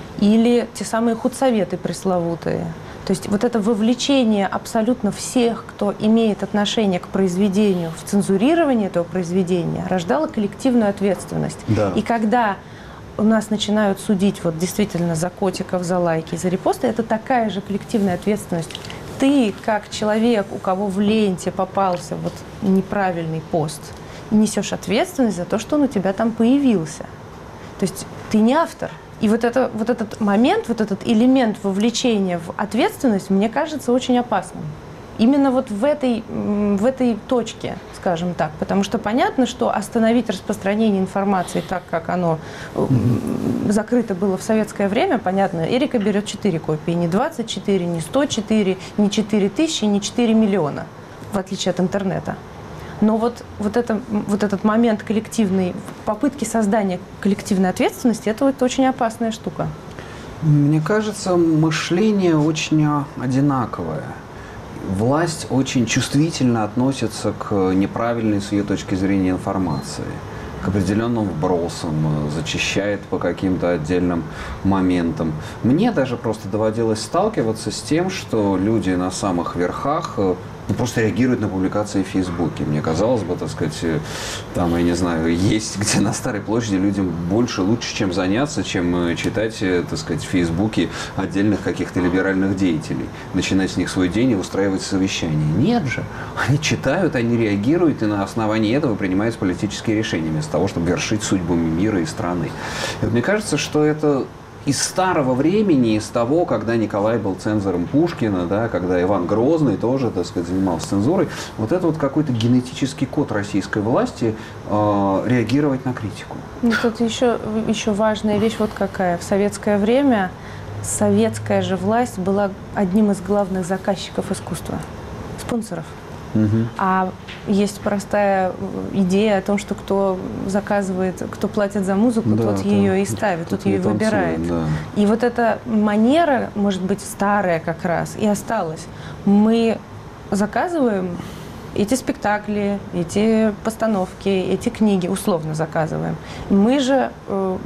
или те самые худсоветы пресловутые. То есть вот это вовлечение абсолютно всех, кто имеет отношение к произведению, в цензурирование этого произведения, рождало коллективную ответственность. Да. И когда у нас начинают судить вот действительно за котиков, за лайки, за репосты, это такая же коллективная ответственность. Ты, как человек, у кого в ленте попался вот неправильный пост, несешь ответственность за то, что он у тебя там появился. То есть ты не автор. И вот, это, вот этот момент, вот этот элемент вовлечения в ответственность, мне кажется, очень опасным. Именно вот в этой, в этой точке, скажем так. Потому что понятно, что остановить распространение информации так, как оно mm-hmm. закрыто было в советское время, понятно, Эрика берет четыре копии. Не двадцать четыре, не сто четыре, не четыре тысячи, не четыре миллиона, в отличие от интернета. Но вот, вот, это, вот этот момент коллективной, попытки создания коллективной ответственности, это вот очень опасная штука. Мне кажется, мышление очень одинаковое. Власть очень чувствительно относится к неправильной с ее точки зрения информации, к определенным вбросам, зачищает по каким-то отдельным моментам. Мне даже просто доводилось сталкиваться с тем, что люди на самых верхах ну, просто реагирует на публикации в Фейсбуке. Мне казалось бы, так сказать, там, я не знаю, есть где на Старой площади людям больше, лучше, чем заняться, чем читать, так сказать, в Фейсбуке отдельных каких-то либеральных деятелей. Начинать с них свой день и устраивать совещания. Нет же. Они читают, они реагируют, и на основании этого принимают политические решения, вместо того, чтобы вершить судьбу мира и страны. И вот мне кажется, что это из старого времени, из того, когда Николай был цензором Пушкина, да, когда Иван Грозный тоже, так сказать, занимался цензурой, вот это вот какой-то генетический код российской власти э, реагировать на критику. Ну, тут еще, еще важная вещь вот какая. В советское время советская же власть была одним из главных заказчиков искусства, спонсоров. Угу. А есть простая идея о том, что кто заказывает, кто платит за музыку, да, тот ее и ставит, тот ее и выбирает. Да. И вот эта манера, может быть, старая как раз, и осталась. Мы заказываем эти спектакли, эти постановки, эти книги, условно заказываем. Мы же, э,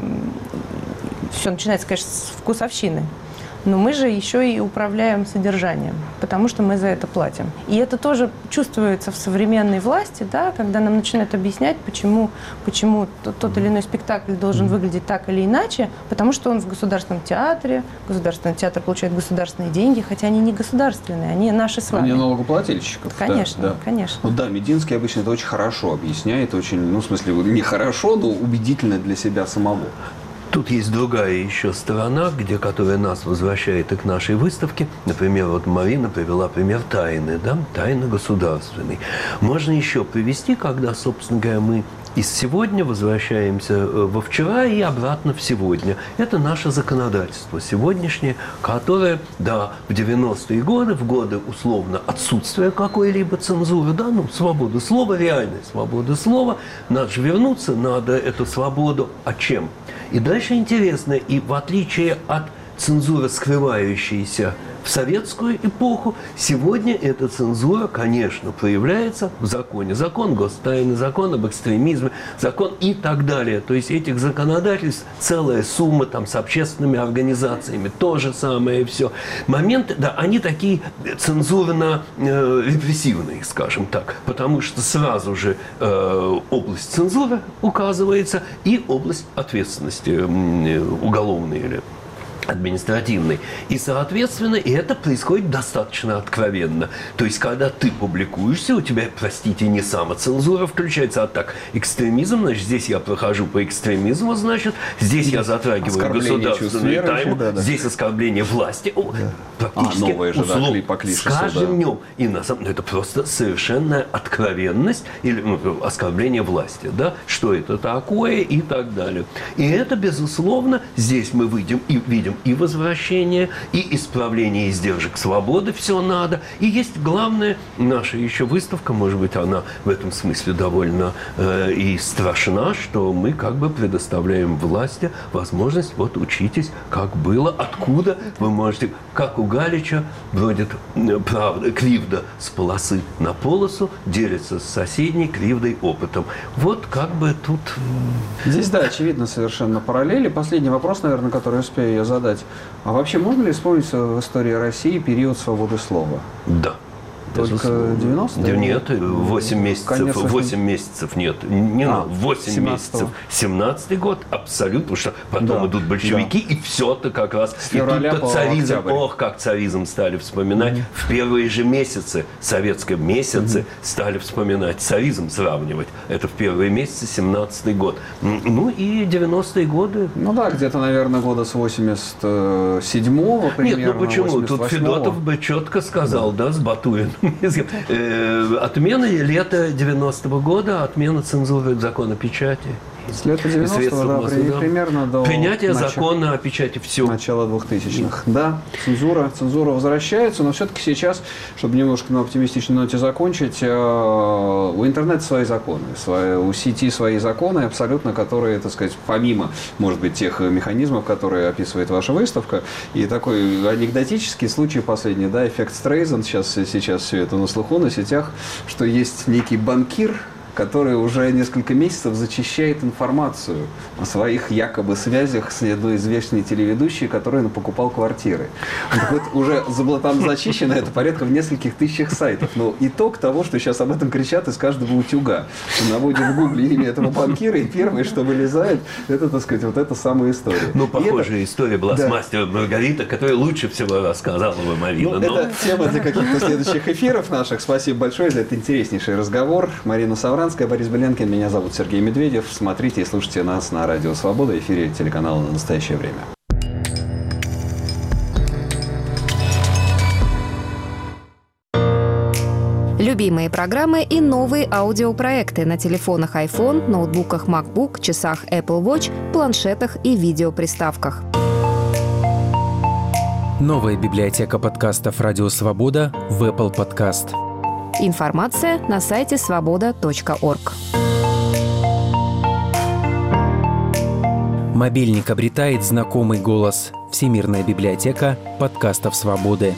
все начинается, конечно, с вкусовщины. Но мы же еще и управляем содержанием, потому что мы за это платим. И это тоже чувствуется в современной власти, да, когда нам начинают объяснять, почему, почему тот, тот или иной спектакль должен выглядеть так или иначе, потому что он в государственном театре, государственный театр получает государственные деньги, хотя они не государственные, они наши с вами. Они налогоплательщиков. Конечно, да, да. конечно. Ну да, Мединский обычно это очень хорошо объясняет, очень, ну, в смысле, не хорошо, но убедительно для себя самого. Тут есть другая еще сторона, где, которая нас возвращает и к нашей выставке. Например, вот Марина привела пример тайны, да, тайны государственной. Можно еще привести, когда, собственно говоря, мы из сегодня возвращаемся во вчера и обратно в сегодня. Это наше законодательство сегодняшнее, которое, да, в девяностые годы, в годы условно отсутствия какой-либо цензуры, да, ну, свобода слова, реальная свобода слова, надо же вернуться, надо эту свободу, а чем? И дальше интересно, и в отличие от цензуры, скрывающейся в советскую эпоху, сегодня эта цензура, конечно, проявляется в законе. Закон гостайны, закон об экстремизме, закон и так далее. То есть этих законодательств целая сумма там с общественными организациями, то же самое все. Моменты, да, они такие цензурно-репрессивные, скажем так, потому что сразу же э, область цензуры указывается и область ответственности э, уголовной или административной. И, соответственно, и это происходит достаточно откровенно. То есть, когда ты публикуешься, у тебя, простите, не самоцензура включается, а так, экстремизм, значит, здесь я прохожу по экстремизму, значит, здесь я затрагиваю государственную тайну, да, да. Здесь оскорбление власти. Да. Практически, а, новое же, услов, да, по клише, с каждым днем. И на самом деле, это просто совершенная откровенность или ну, оскорбление власти. Да? Что это такое и так далее. И это, безусловно, здесь мы выйдем и видим и возвращение, и исправление издержек свободы, все надо. И есть главное, наша еще выставка, может быть, она в этом смысле довольно э, и страшна, что мы как бы предоставляем власти возможность, вот учитесь, как было, откуда вы можете, как у Галича, бродит правда, кривда с полосы на полосу, делится с соседней кривдой опытом. Вот как бы тут... Здесь, да, очевидно совершенно параллели. Последний вопрос, наверное, который успею я задать. А вообще можно ли вспомнить в истории России период свободы слова? Да. Только девяностые? Нет, восемь месяцев, восемь месяцев нет. Не а, восемь месяцев. семнадцатый год, абсолютно, потому что потом да, идут большевики, да. И все-то как раз... С и тут царизм, октябрь. Ох, как царизм стали вспоминать. Mm-hmm. В первые же месяцы, советские месяцы, mm-hmm. стали вспоминать, царизм сравнивать. Это в первые месяцы, семнадцатый год. Ну и девяностые годы. Ну да, где-то, наверное, года с восемьдесят седьмого примерно. Нет, ну почему? Тут Федотов бы четко сказал, да, да с Батуриным. Отмена лета девяностого года, отмена цензуры закона печати. С лета девяностого, да, при, примерно до принятия начала, закона о печати, все. Начала двухтысячных. Да, цензура, цензура возвращается, но все-таки сейчас, чтобы немножко на оптимистичной ноте закончить, у интернета свои законы, свои, у сети свои законы, абсолютно, которые, так сказать, помимо, может быть, тех механизмов, которые описывает ваша выставка, и такой анекдотический случай последний, да, эффект Стрейзанд, сейчас, сейчас все это на слуху, на сетях, что есть некий банкир, который уже несколько месяцев зачищает информацию о своих якобы связях с одной известной телеведущей, которая покупал квартиры. Так вот, уже там зачищено это порядка в нескольких тысячах сайтов. Но итог того, что сейчас об этом кричат из каждого утюга. Наводим в гугле имя этого банкира, и первое, что вылезает, это, так сказать, вот эта самая история. Ну, похожая это... история была да. с мастером Маргарита, которая лучше всего рассказала бы Марина. Ну, но... Это тема для каких-то следующих эфиров наших. Спасибо большое за этот интереснейший разговор. Марина Савранская, Борис Беленкин. Меня зовут Сергей Медведев. Смотрите и слушайте нас на Радио Свобода, в эфире телеканала «На настоящее время». Любимые программы и новые аудиопроекты на телефонах iPhone, ноутбуках MacBook, часах Apple Watch, планшетах и видеоприставках. Новая библиотека подкастов «Радио Свобода» в Apple Podcast. Информация на сайте свобода точка орг. Мобильник обретает знакомый голос. Всемирная библиотека подкастов «Свободы».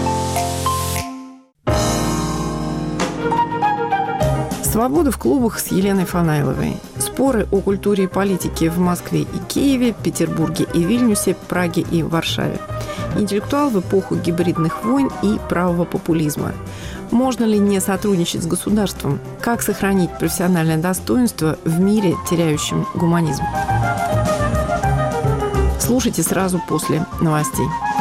«Свобода» в клубах с Еленой Фанайловой. Споры о культуре и политике в Москве и Киеве, Петербурге и Вильнюсе, Праге и Варшаве. Интеллектуал в эпоху гибридных войн и правого популизма. Можно ли не сотрудничать с государством? Как сохранить профессиональное достоинство в мире, теряющем гуманизм? Слушайте сразу после новостей.